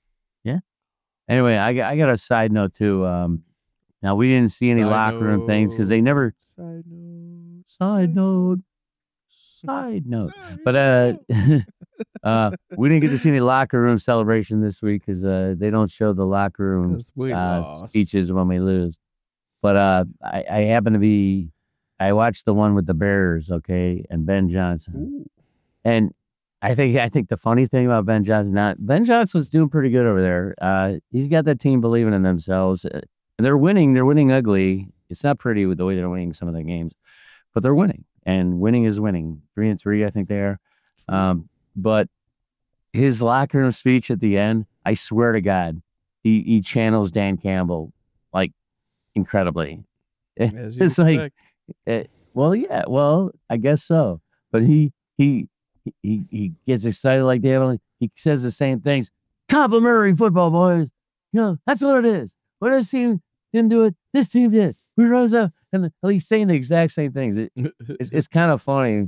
Anyway, I got- I got a side note too. Um, now we didn't see any Side locker room things because they never. Side note. Side note. Side note. But uh, uh, we didn't get to see any locker room celebration this week because uh, they don't show the locker room 'Cause we uh, lost. speeches when we lose. But uh, I, I happen to be, I watched the one with the Bears, okay, and Ben Johnson, Ooh. and I think I think the funny thing about Ben Johnson, not Ben Johnson's doing pretty good over there. Uh, he's got that team believing in themselves, uh, and they're winning. They're winning ugly. It's not pretty with the way they're winning some of their games, but they're winning, and winning is winning. Three and three, I think they are. Um, but his locker room speech at the end, I swear to God, he he channels Dan Campbell like incredibly. As you It's like, expect. eh, well, yeah, well, I guess so. but he he he he gets excited like Dave. He says the same things. Complimentary football, boys. You know, that's what it is. When this team didn't do it, this team did. We rose up, and he's saying the exact same things. It, it's it's kind of funny,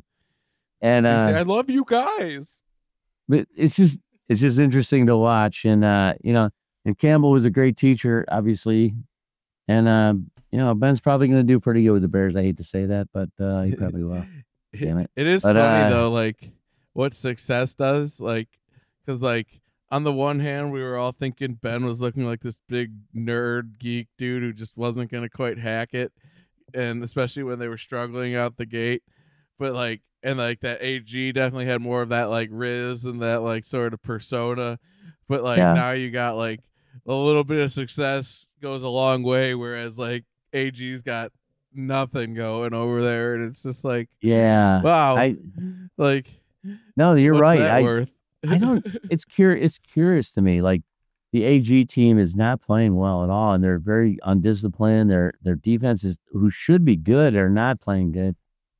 and uh, say, I love you guys. But it's just it's just interesting to watch, and uh, you know, and Campbell was a great teacher, obviously, and uh, you know, Ben's probably going to do pretty good with the Bears. I hate to say that, but uh, he probably will. Damn it! It is but, funny uh, though, like what success does, like, because like on the one hand, we were all thinking Ben was looking like this big nerd geek dude who just wasn't going to quite hack it, and especially when they were struggling out the gate, but like. And like that A G definitely had more of that like Riz and that like sort of persona. But like yeah. now you got like a little bit of success goes a long way, whereas like A G's got nothing going over there, and it's just like yeah. Wow. I, like no, you're what's right. That I worth? I don't it's curious it's curious to me. Like the A G team is not playing well at all, and they're very undisciplined. Their their defenses who should be good are not playing good.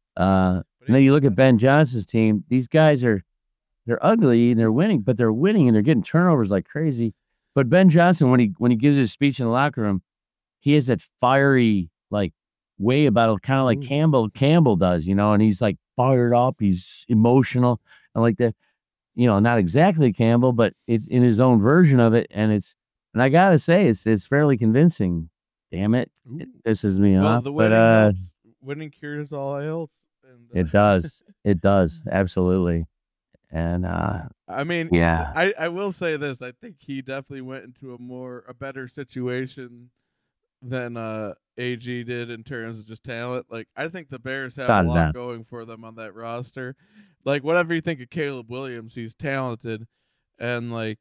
Uh And then you look at Ben Johnson's team, these guys are, they're ugly and they're winning, but they're winning and they're getting turnovers like crazy. But Ben Johnson, when he when he gives his speech in the locker room, he has that fiery like way about it, kind of like Ooh. Campbell Campbell does, you know, and he's like fired up, he's emotional, and like that, you know, not exactly Campbell, but it's in his own version of it. And it's, and I gotta say, it's it's fairly convincing. Damn it. Ooh. It pisses me well, off. the But winning uh helps. Winning cures all else. And, uh, it does. It does. Absolutely. And uh I mean, yeah. I, I will say this. I think he definitely went into a more a better situation than uh, A G did in terms of just talent. Like I think the Bears have Thought a of lot that. going for them on that roster. Like whatever you think of Caleb Williams, he's talented, and like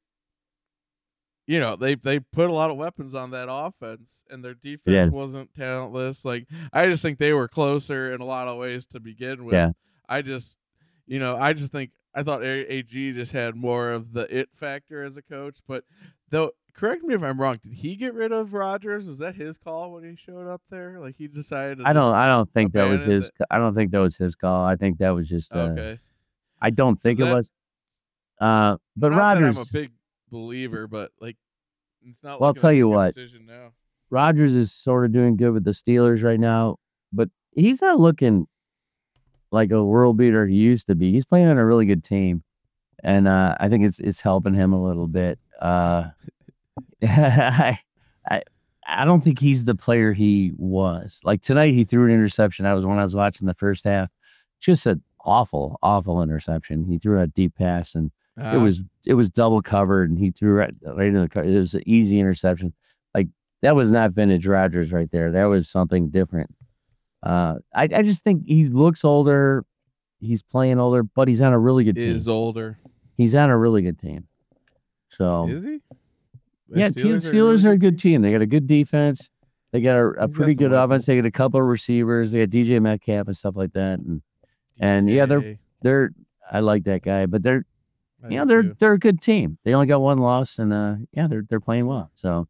you know they they put a lot of weapons on that offense, and their defense Yeah. wasn't talentless. Like I just think they were closer in a lot of ways to begin with. Yeah. I just you know I just think I thought A G just had more of the it factor as a coach, but though correct me if I'm wrong, did he get rid of Rodgers? Was that his call when he showed up there? Like he decided to I don't I don't think that was abandon his I don't think that was his call. I think that was just uh, Okay. I don't think Is it that- was. Uh but Not that Rodgers I'm a big believer, but like it's not Well, I'll looking tell like a you good what. decision now. Rodgers is sort of doing good with the Steelers right now, but he's not looking like a world beater he used to be. He's playing on a really good team. And uh, I think it's it's helping him a little bit. Uh, I, I I don't think he's the player he was. Like tonight, he threw an interception. That was when I was watching the first half. Just an awful, awful interception. He threw a deep pass, and Uh, it was it was double covered, and he threw right, right in the car. It was an easy interception. Like that was not vintage Rodgers right there. That was something different. Uh, I I just think he looks older. He's playing older, but he's on a really good team. is older. He's on a really good team. So Is he? The yeah, Steelers, Steelers, Steelers are are a good team. They got a good defense. They got a, a He's got pretty some good offense. weapons. They got a couple of receivers. They got D J Metcalf and stuff like that. And and yeah, they're Yay. they're I like that guy, but they're I you know do they're too. they're a good team. They only got one loss, and uh yeah, they're they're playing well. So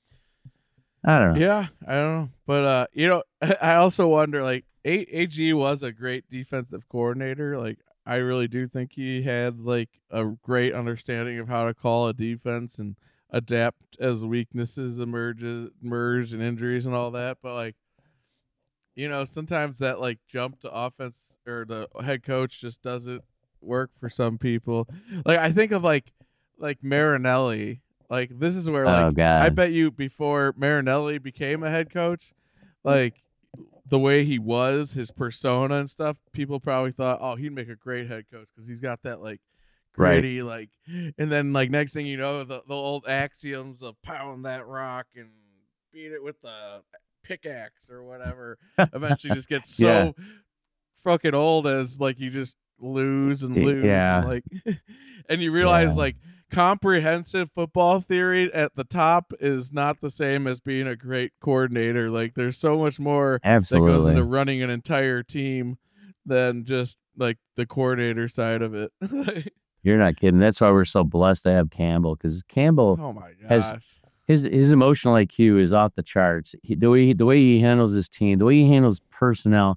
I don't know. Yeah, I don't know, but uh, you know, I also wonder like A- AG was a great defensive coordinator. Like I really do think he had like a great understanding of how to call a defense and adapt as weaknesses emerges emerge and injuries and all that. But like, you know, sometimes that like jump to offense or the head coach just doesn't work for some people. Like I think of like like Marinelli. Like this is where like Oh God. I bet you before Marinelli became a head coach, like the way he was, his persona and stuff, people probably thought, oh, he'd make a great head coach because he's got that like Right. gritty, like, and then like next thing you know, the, the old axioms of pound that rock and beat it with the pickaxe or whatever eventually just gets so Yeah. fucking old as like you just lose and Y- lose yeah. and, like and you realize Yeah. like comprehensive football theory at the top is not the same as being a great coordinator. Like there's so much more that goes Absolutely. into running an entire team than just like the coordinator side of it. You're not kidding. That's why we're so blessed to have Campbell, because Campbell Oh my Has- gosh. his his emotional I Q is off the charts. He, the way he, the way he handles his team, the way he handles personnel,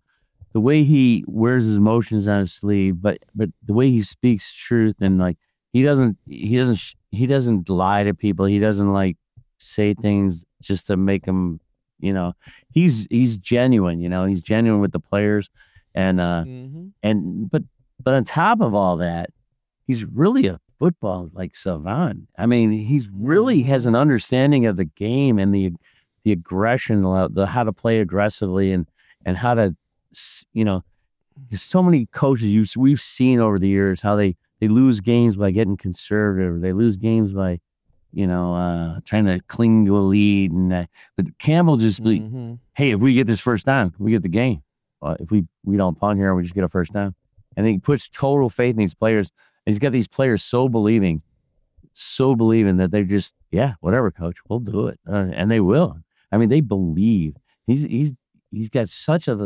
the way he wears his emotions on his sleeve, but but the way he speaks truth and like he doesn't he doesn't sh- he doesn't lie to people. He doesn't like say things just to make them, you know. He's he's genuine, you know. He's genuine with the players, and uh Mm-hmm. and but but on top of all that, he's really a football like savant. I mean, he's really has an understanding of the game and the the aggression, the how to play aggressively and and how to, you know, there's so many coaches you we've seen over the years how they they lose games by getting conservative. They lose games by, you know, uh, trying to cling to a lead. And uh, but Campbell just, Mm-hmm. hey, if we get this first down, we get the game. Uh, if we we don't punt here, we just get a first down. And he puts total faith in these players. And he's got these players so believing, so believing that they're just, yeah, whatever, coach, we'll do it, uh, and they will. I mean, they believe. He's he's he's got such a.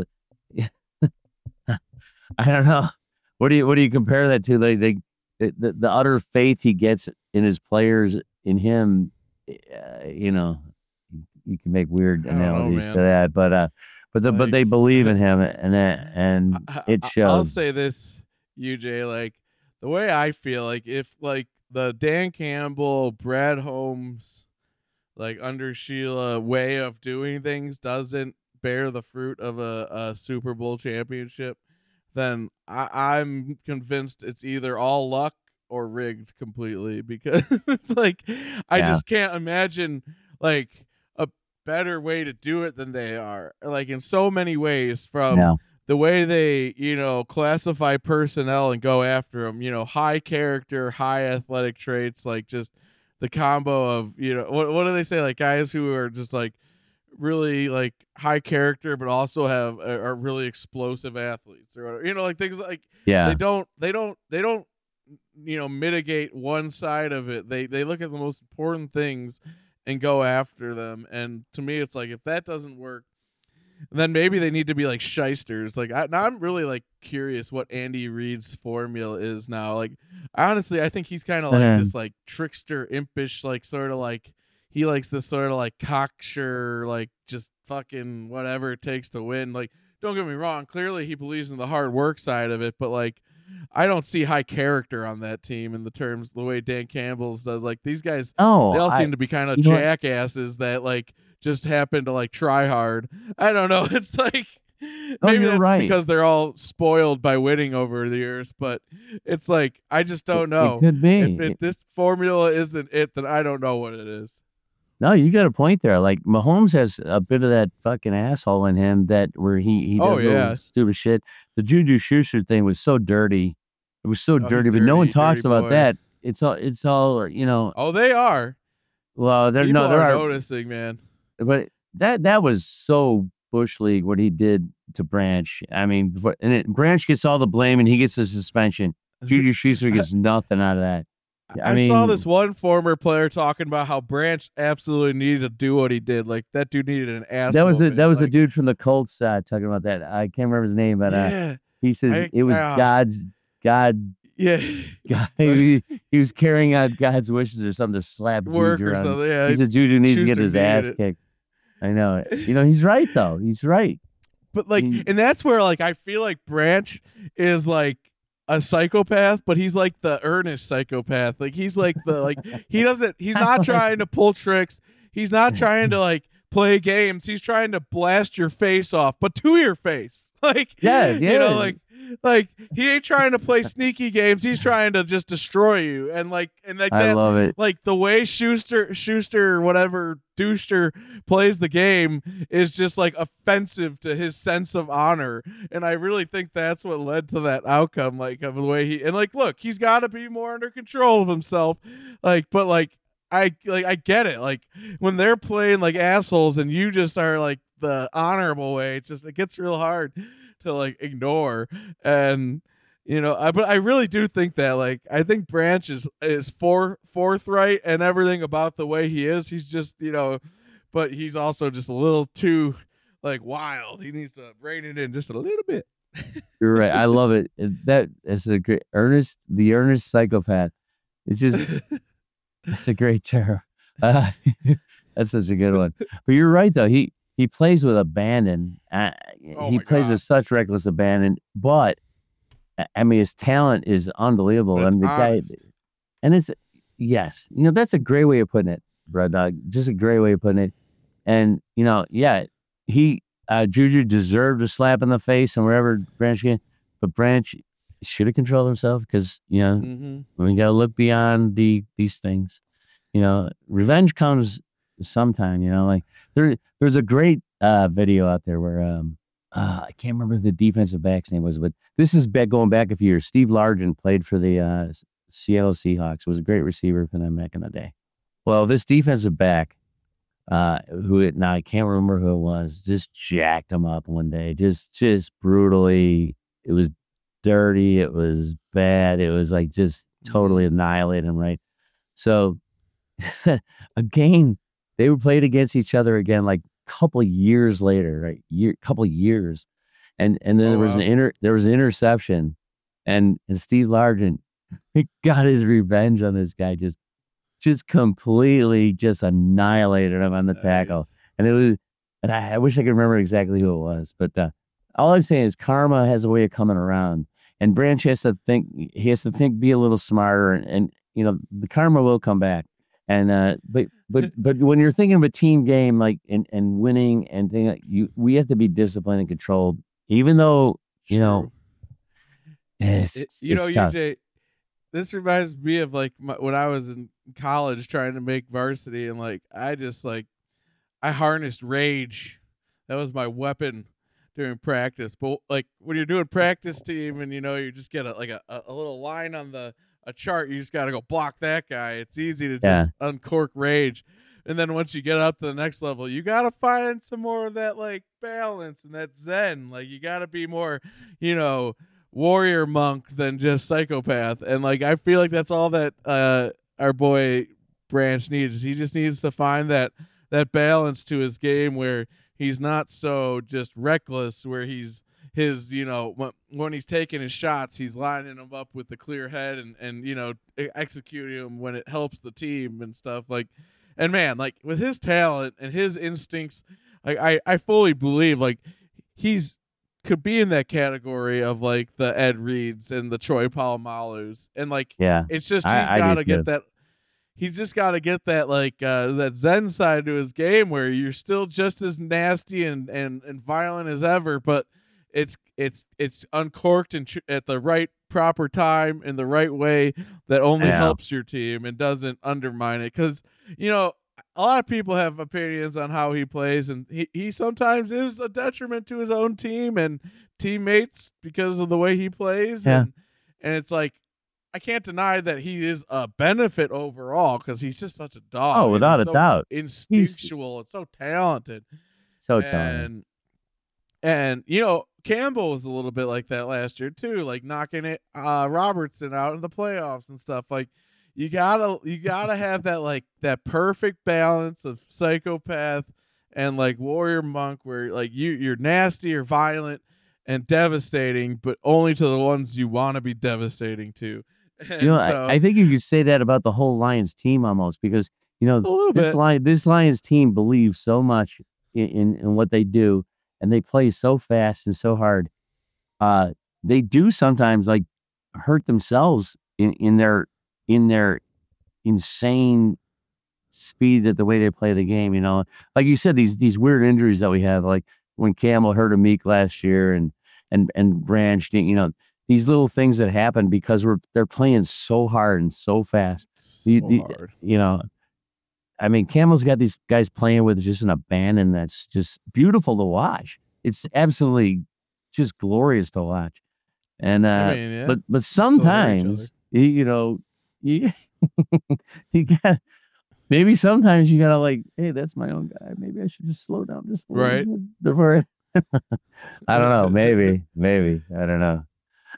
I don't know. What do you what do you compare that to? They they the, the utter faith he gets in his players, in him. Uh, you know, you can make weird I don't know, analogies to man. that, but uh, but the, but Like, they believe in him, and that and I- it I- shows. I'll say this, U J, like the way I feel, like if like the Dan Campbell, Brad Holmes, like under Sheila way of doing things doesn't bear the fruit of a, a Super Bowl championship, then I, I'm convinced it's either all luck or rigged completely, because it's like I Yeah. just can't imagine like a better way to do it than they are, like in so many ways, from Yeah. the way they, you know, classify personnel and go after them, you know, high character, high athletic traits, like just the combo of, you know, what what do they say, like guys who are just like really like high character but also have are are really explosive athletes or whatever, you know, like things like Yeah. they don't they don't they don't you know mitigate one side of it. They they look at the most important things and go after them. And to me, it's like if that doesn't work, then maybe they need to be like shysters. Like I, now I'm really like curious what Andy Reid's formula is now. Like honestly, I think he's kind of like Um, this like trickster, impish, like sort of like he likes this sort of like cocksure, like just fucking whatever it takes to win. Like don't get me wrong, clearly he believes in the hard work side of it, but like I don't see high character on that team in the terms the way Dan Campbell's does. Like these guys, Oh, they all I, seem to be kind of you know what? jackasses that like just happen to like try hard. I don't know. It's like Oh, maybe you're that's right. because they're all spoiled by winning over the years, but it's like I just don't It know. could be. If it, this formula isn't it, then I don't know what it is. No, you got a point there. Like Mahomes has a bit of that fucking asshole in him that where he he Oh, does little yeah. stupid shit. The Juju Schuster thing was so dirty. It was so Oh, he's dirty, but no one dirty, talks dirty about boy. that. It's all it's all you know. Oh, they are. Well, there People no there are are, noticing, man. but that that was so Bush League what he did to Branch. I mean, before, and it, Branch gets all the blame and he gets the suspension. Juju Schuster gets nothing out of that. I, I, mean, saw this one former player talking about how Branch absolutely needed to do what he did. Like that dude needed an ass. That was a, whooping. that was a Like, dude from the Colts uh, talking about that. I can't remember his name, but uh, yeah, he says I- it was ah. God's God. yeah, God he, he was carrying out God's wishes or something to slap work Juju or around. something. Yeah, He says Juju needs to get Schuster his needed ass it. kicked. I know. You know, he's right though. He's right. but like, he- and that's where like I feel like Branch is like a psychopath, but he's like the earnest psychopath. Like he's like the like he doesn't. He's not trying to pull tricks. He's not trying to like play games. He's trying to blast your face off, but to your face. Like Yes, you know, yes. like like he ain't trying to play sneaky games. He's trying to just destroy you. And like and like I that, love it. like the way Schuster Schuster whatever Dooster plays the game is just like offensive to his sense of honor. And I really think that's what led to that outcome, like of the way he and like look, he's got to be more under control of himself. Like but like I like I get it. Like when they're playing like assholes and you just are like the honorable way, it just it gets real hard to like ignore. And you know, I, but I really do think that like I think Branch is is for, forthright and everything about the way he is. He's just, you know, but he's also just a little too like wild. He needs to rein it in just a little bit. You're right. I love it. It- That is a great earnest, the earnest psychopath. It's just it's a great term. Uh, that's such a good one. But you're right though. He he plays with abandon. Uh, Oh he my plays God. with such reckless abandon, but I- I mean, his talent is unbelievable. But I it's mean, the guy, honest. and it's yes, you know, that's a great way of putting it, Red Dog. Just a great way of putting it. And you know, yeah, he uh, Juju deserved a slap in the face and wherever Branch came, but Branch should have controlled himself because you know Mm-hmm. we got to look beyond the these things. You know, revenge comes sometime. You know, like there there's a great uh, video out there where um uh, I can't remember the defensive back's name was, but this is back going back a few years. Steve Largent played for the uh, Seattle Seahawks. Was a great receiver for them back in the day. Well, this defensive back, uh, who it, now I can't remember who it was, just jacked him up one day, just just brutally. It was dirty. It was bad. It was like just totally annihilate him, right? So again, they were played against each other again, like a couple of years later, right? Year, couple of years, and and then Oh, there was wow. an inter, there was an interception, and, and Steve Largent he got his revenge on this guy, just just completely just annihilated him on the tackle, Nice. and it was, and I, I wish I could remember exactly who it was, but uh, all I'm saying is karma has a way of coming around, and Branch has to think, he has to think, be a little smarter, and, and you know the karma will come back. And uh, but but but when you're thinking of a team game like and, and winning and thing, like, you we have to be disciplined and controlled, even though you know True. it's It- you know, it's tough. U J, this reminds me of like my, when I was in college trying to make varsity, and like I just like I harnessed rage. That was my weapon during practice. But like when you're doing practice team, and you know you just get a like a, a little line on the a chart, you just got to go block that guy. It's easy to just Yeah. uncork rage. And then once you get up to the next level, you got to find some more of that like balance and that zen. Like you got to be more, you know, warrior monk than just psychopath. And like I feel like that's all that uh our boy Branch needs. He just needs to find that that balance to his game where he's not so just reckless, where he's his, you know, when, when he's taking his shots, he's lining them up with the clear head and, and, you know, executing them when it helps the team and stuff. Like, and man, like with his talent and his instincts, like I, I fully believe like he's could be in that category of like the Ed Reeds and the Troy Polamalu's. And like, Yeah, it's just, I- he's I got do to get too. that. He's just got to get that like uh, that zen side to his game where you're still just as nasty and, and, and violent as ever, but it's it's it's uncorked and ch- at the right proper time in the right way that only Yeah. helps your team and doesn't undermine it. Because you know a lot of people have opinions on how he plays, and he, he sometimes is a detriment to his own team and teammates because of the way he plays. Yeah. And and it's like I can't deny that he is a benefit overall because he's just such a dog. Oh, and without he's a so doubt. instinctual and so talented. So talented. And and you know Campbell was a little bit like that last year too, like knocking it uh, Robertson out in the playoffs and stuff. Like you gotta you gotta have that like that perfect balance of psychopath and like warrior monk, where like you you're nasty or violent and devastating, but only to the ones you want to be devastating to. And You know, so, I, I think you could say that about the whole Lions team almost because you know a little this bit. Lion this Lions team believes so much in, in, in what they do, and they play so fast and so hard. Uh, they do sometimes like hurt themselves in, in their in their insane speed that the way they play the game. You know, like you said, these these weird injuries that we have, like when Campbell hurt a Meek last year, and and and Branch, you know, these little things that happen because we're they're playing so hard and so fast. So The- the- hard. You know, I mean, Campbell's got these guys playing with just an abandon that's just beautiful to watch. It's absolutely just glorious to watch. And uh, I mean, yeah. but but hurt each sometimes you, you know you you got maybe sometimes you gotta like, hey, that's my own guy. Maybe I should just slow down just a little Right. bit before. I don't know. Maybe maybe I don't know.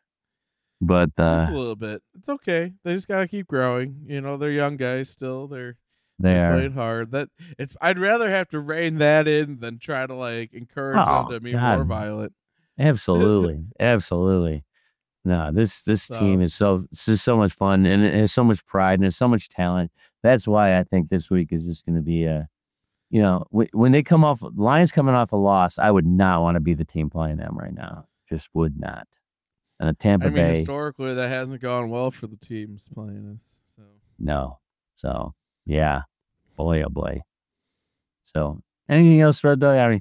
But Just uh, a little bit. It's okay. They just gotta keep growing. You know, they're young guys still. They're they they're are. playing hard. That it's. I'd rather have to rein that in than try to like encourage Oh, them to be God. more violent. Absolutely, absolutely. No, this this So- team is so this is so much fun, and it has so much pride and there's so much talent. That's why I think this week is just going to be a you know, when, when they come off, Lions coming off a loss, I would not want to be the team playing them right now. Just would not. And a Tampa I mean, Bay. historically, that hasn't gone well for the teams playing us. So No. So, yeah. Boy, oh boy. So, anything else, Red Dog? I mean,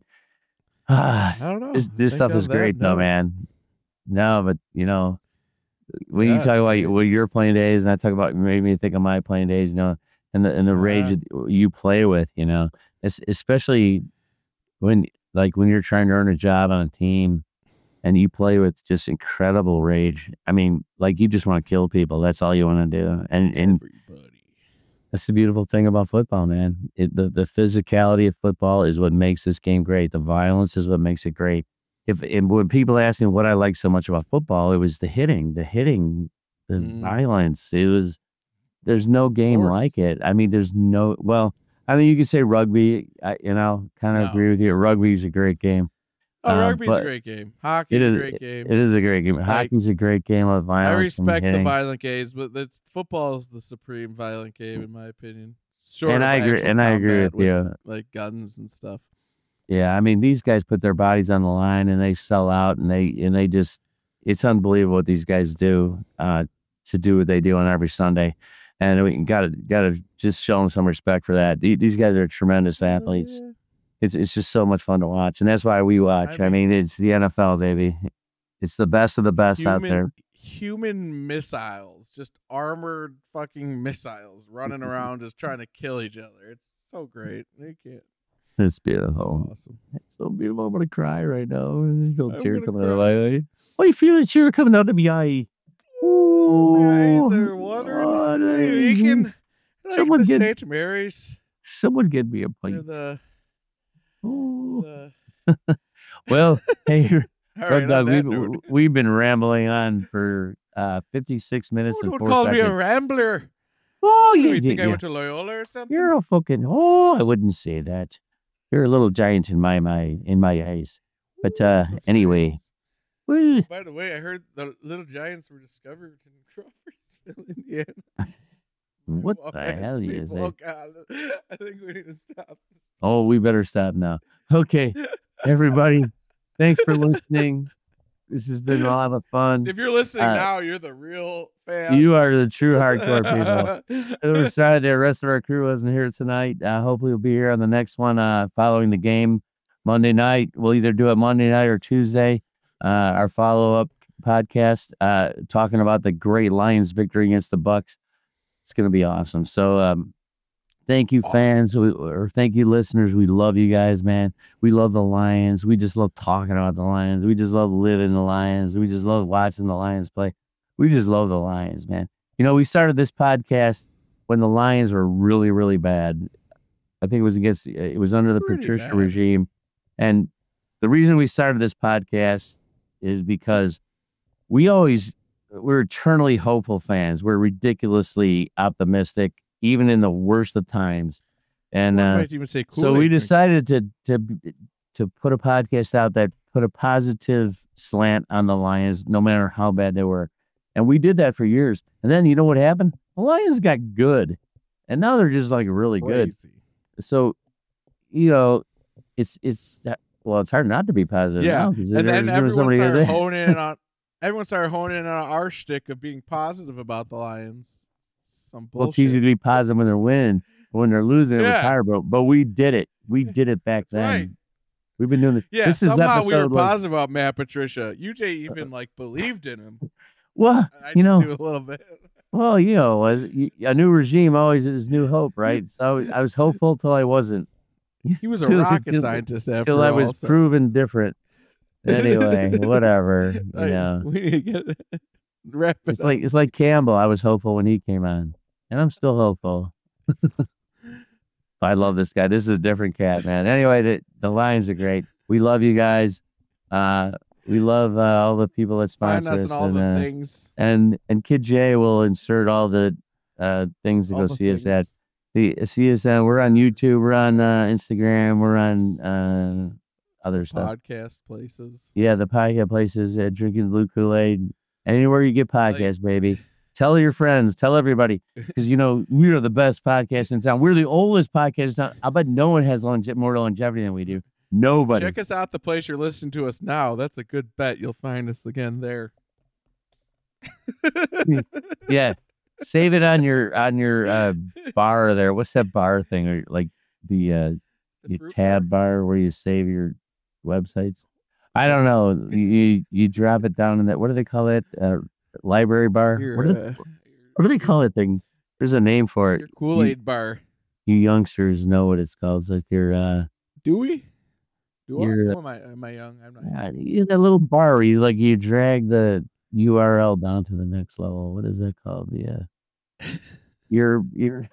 I don't know. this, this I stuff think is on that great, though, note- man. No, but, you know, when you Yeah, talk about dude. what your playing days, and I talk about, made me think of my playing days, you know, and the, and the rage Yeah. that you play with, you know, it's, especially when, like, when you're trying to earn a job on a team and you play with just incredible rage. I mean, like, you just want to kill people. That's all you want to do. And, and Everybody. that's the beautiful thing about football, man. It, the, the physicality of football is what makes this game great. The violence is what makes it great. If and when people ask me what I like so much about football, it was the hitting, the hitting, the Mm. violence. It was, there's no game course. like it. I mean, there's no, well, I mean, you could say rugby, I, you know, kind of No. agree with you. Rugby is a great game. Oh, Um, rugby's but a great game. Hockey's It a is, great game. it is a great game. Like, Hockey's a great game of I violence. and respect the hitting. violent games, but that's, football is the supreme violent game, in my opinion. Short And of I agree, actual and I agree combat with you. like guns and stuff. Yeah, I mean, these guys put their bodies on the line and they sell out and they and they just, it's unbelievable what these guys do uh, to do what they do on every Sunday, and we gotta gotta just show them some respect for that. The- These guys are tremendous athletes. Yeah. It's it's just so much fun to watch, and that's why we watch. I I mean, it's the N F L, baby. It's the best of the best out there. Human, human missiles, just armored fucking missiles running around just trying to kill each other. It's so great. You can't. It's It's beautiful. so awesome. It's so beautiful. I'm gonna cry right now. There's a little I'm tear gonna coming out of cry. my eye. Why you feel a tear coming out of my eye? My eyes Oh, are watering. God, Hey, I- you can like Someone the get- Saint Mary's. Someone get me a Or plate. the, Oh. the Well, hey, all Red right, on Dog, that we've, note. we've been rambling on for uh, fifty-six minutes Who and would four call me a seconds. rambler? Oh, What do you, you think I you, went to Loyola or something? you're a fucking. Oh, I wouldn't say that. You're a little giant in my my in my eyes. But uh, So anyway, serious. well, By the way, I heard the little giants were discovered in Crawfordsville, Indiana. what Well, the as hell is people- it? Oh God, I think we need to stop. Oh, we better stop now. Okay, everybody, thanks for listening. This has been a lot of fun. If you're listening Uh, now, you're the real fan. You are the true hardcore people. We're sorry the rest of our crew wasn't here tonight. Uh, hopefully we'll be here on the next one uh, following the game Monday night. We'll either do it Monday night or Tuesday. Uh, our follow-up podcast uh, talking about the great Lions victory against the Bucks. It's going to be awesome. So um, thank you, Awesome. fans, we, or thank you, listeners. We love you guys, man. We love the Lions. We just love talking about the Lions. We just love living the Lions. We just love watching the Lions play. We just love the Lions, man. You know, we started this podcast when the Lions were really, really bad. I think it was against, it was under the Pretty Patricia bad. regime. And the reason we started this podcast is because we always, we're eternally hopeful fans. We're ridiculously optimistic, even in the worst of times. And One uh, might even say so Kool-Aid we drink. decided to to to put a podcast out that put a positive slant on the Lions, no matter how bad they were. And we did that for years. And then you know what happened? The Lions got good. And now they're just like really good. Crazy. So, you know, it's it's well, it's hard not to be positive Yeah, now because and then there's everyone somebody started there. honing in on everyone started honing in on our shtick of being positive about the Lions. Some bullshit. Well, it's easy to be positive when they're winning. But when they're losing, it was Yeah. hard, bro. But we did it. We did it back That's then. right. We've been doing it. Yeah, this is somehow we were episode like, positive about Matt Patricia. U J even like believed in him. well, And I you did know, too a little bit. well, you know, as a new regime always is new hope, right? So I was hopeful till I wasn't. He was a Till- rocket till- scientist after Till I all, was so- proven different. Anyway, whatever. You Like, know, we need to get it. Wrap it it's up. like it's like Campbell. I was hopeful when he came on, and I'm still hopeful. I love this guy. This is a different cat, man. Anyway, the, the Lions are great. We love you guys. Uh, we love uh, all the people that Find sponsor us us, and all and, the uh, things. and and Kid J will insert all the uh, things to all go the see us at. things. The see us at. We're on YouTube. We're on uh, Instagram. We're on uh, other stuff. Podcast places. Yeah, the podcast places. Uh, drinking blue Kool Aid. Anywhere you get podcasts, baby. Tell your friends. Tell everybody. Because, you know, we are the best podcast in town. We're the oldest podcast in town. I bet no one has longe- more longevity than we do. Nobody. Check us out the place you're listening to us now. That's a good bet. You'll find us again there. Yeah. Save it on your on your uh, bar there. What's that bar thing? Or like the, uh, The the fruit tab bar where you save your websites? I don't know. You you drop it down in that. What do they call it? Uh, library bar. Your, What do, uh, what do they call it? Thing. There's a name for it. your Kool-Aid bar. You youngsters know what it's called. It's like your uh, Do we? Do I? Your, Oh, am I? Am I young? I'm not. uh, you- that little bar where you like you drag the U R L down to the next level. What is that called? Yeah. Your your.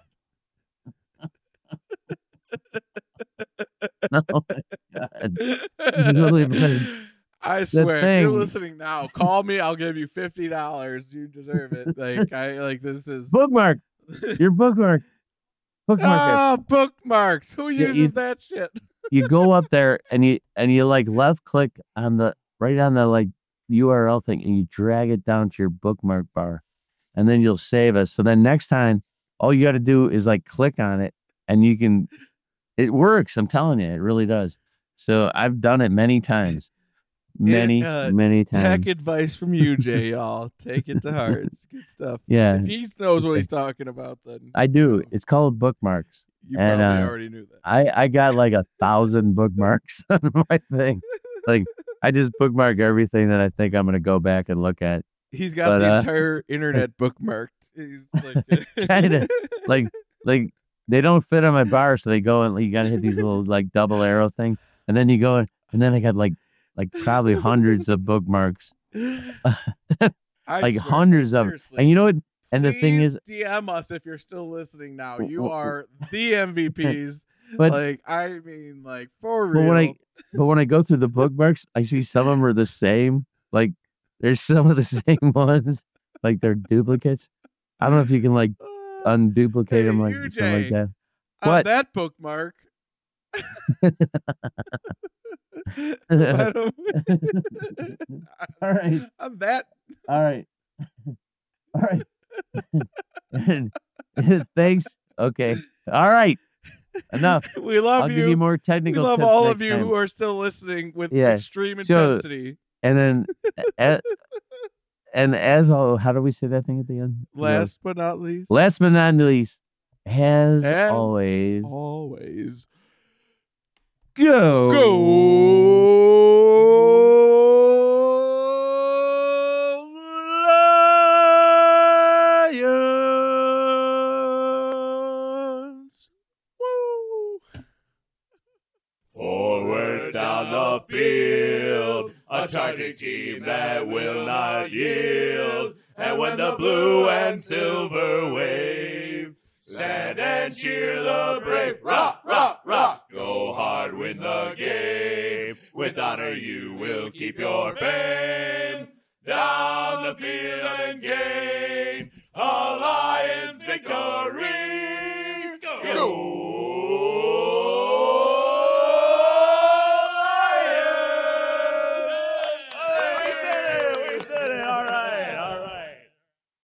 No, God. This is really bad. I swear, if thing. you're listening now, call me. I'll give you fifty dollars. You deserve it. Like I like this is Bookmark. Your bookmark. Bookmark. Ah, bookmarks. Who Yeah, uses you- that shit? You go up there and you and you like left click on the right on the like U R L thing and you drag it down to your bookmark bar, and then you'll save us. So then next time, all you got to do is like click on it, and you can. It works. I'm telling you, it really does. So I've done it many times, many uh, many times. Tech advice from you, Jay. Y'all take it to heart. It's good stuff. Yeah, If he knows what It's- he's talking about, then I do. It's called bookmarks. you and, probably uh, already knew that. I I got like a thousand bookmarks on my thing. Like I just bookmark everything that I think I'm gonna go back and look at. He's got but, the uh, entire internet bookmarked. He's like, Kinda. Like like they don't fit on my bar, so they go and you gotta hit these little like double arrow thing, and then you go in, and then I got like like probably hundreds of bookmarks, I like swear, hundreds of. 'em. seriously. And you know what? And the thing Please is, D M us if you're still listening now. W- You w- are the M V Ps. but like I mean, like for but real. when I but when I go through the bookmarks, I see some of them are the same. Like there's some of the same ones, like they're duplicates. I don't know if you can like Uh, unduplicate Hey, them like you, something like Jay. that. on What? that bookmark. I don't- All right. on that. All right. All right. Thanks. Okay. All right. Enough. We love I'll you. give you more we technical love tips all next of you time. who are still listening with Yeah. extreme So- intensity. And then, a- and as all, how do we say that thing at the end? Last but not least, Last but not least, as, As always, always, go. Lions! Woo! Forward down the field, a charging team that will not yield. And when the blue and silver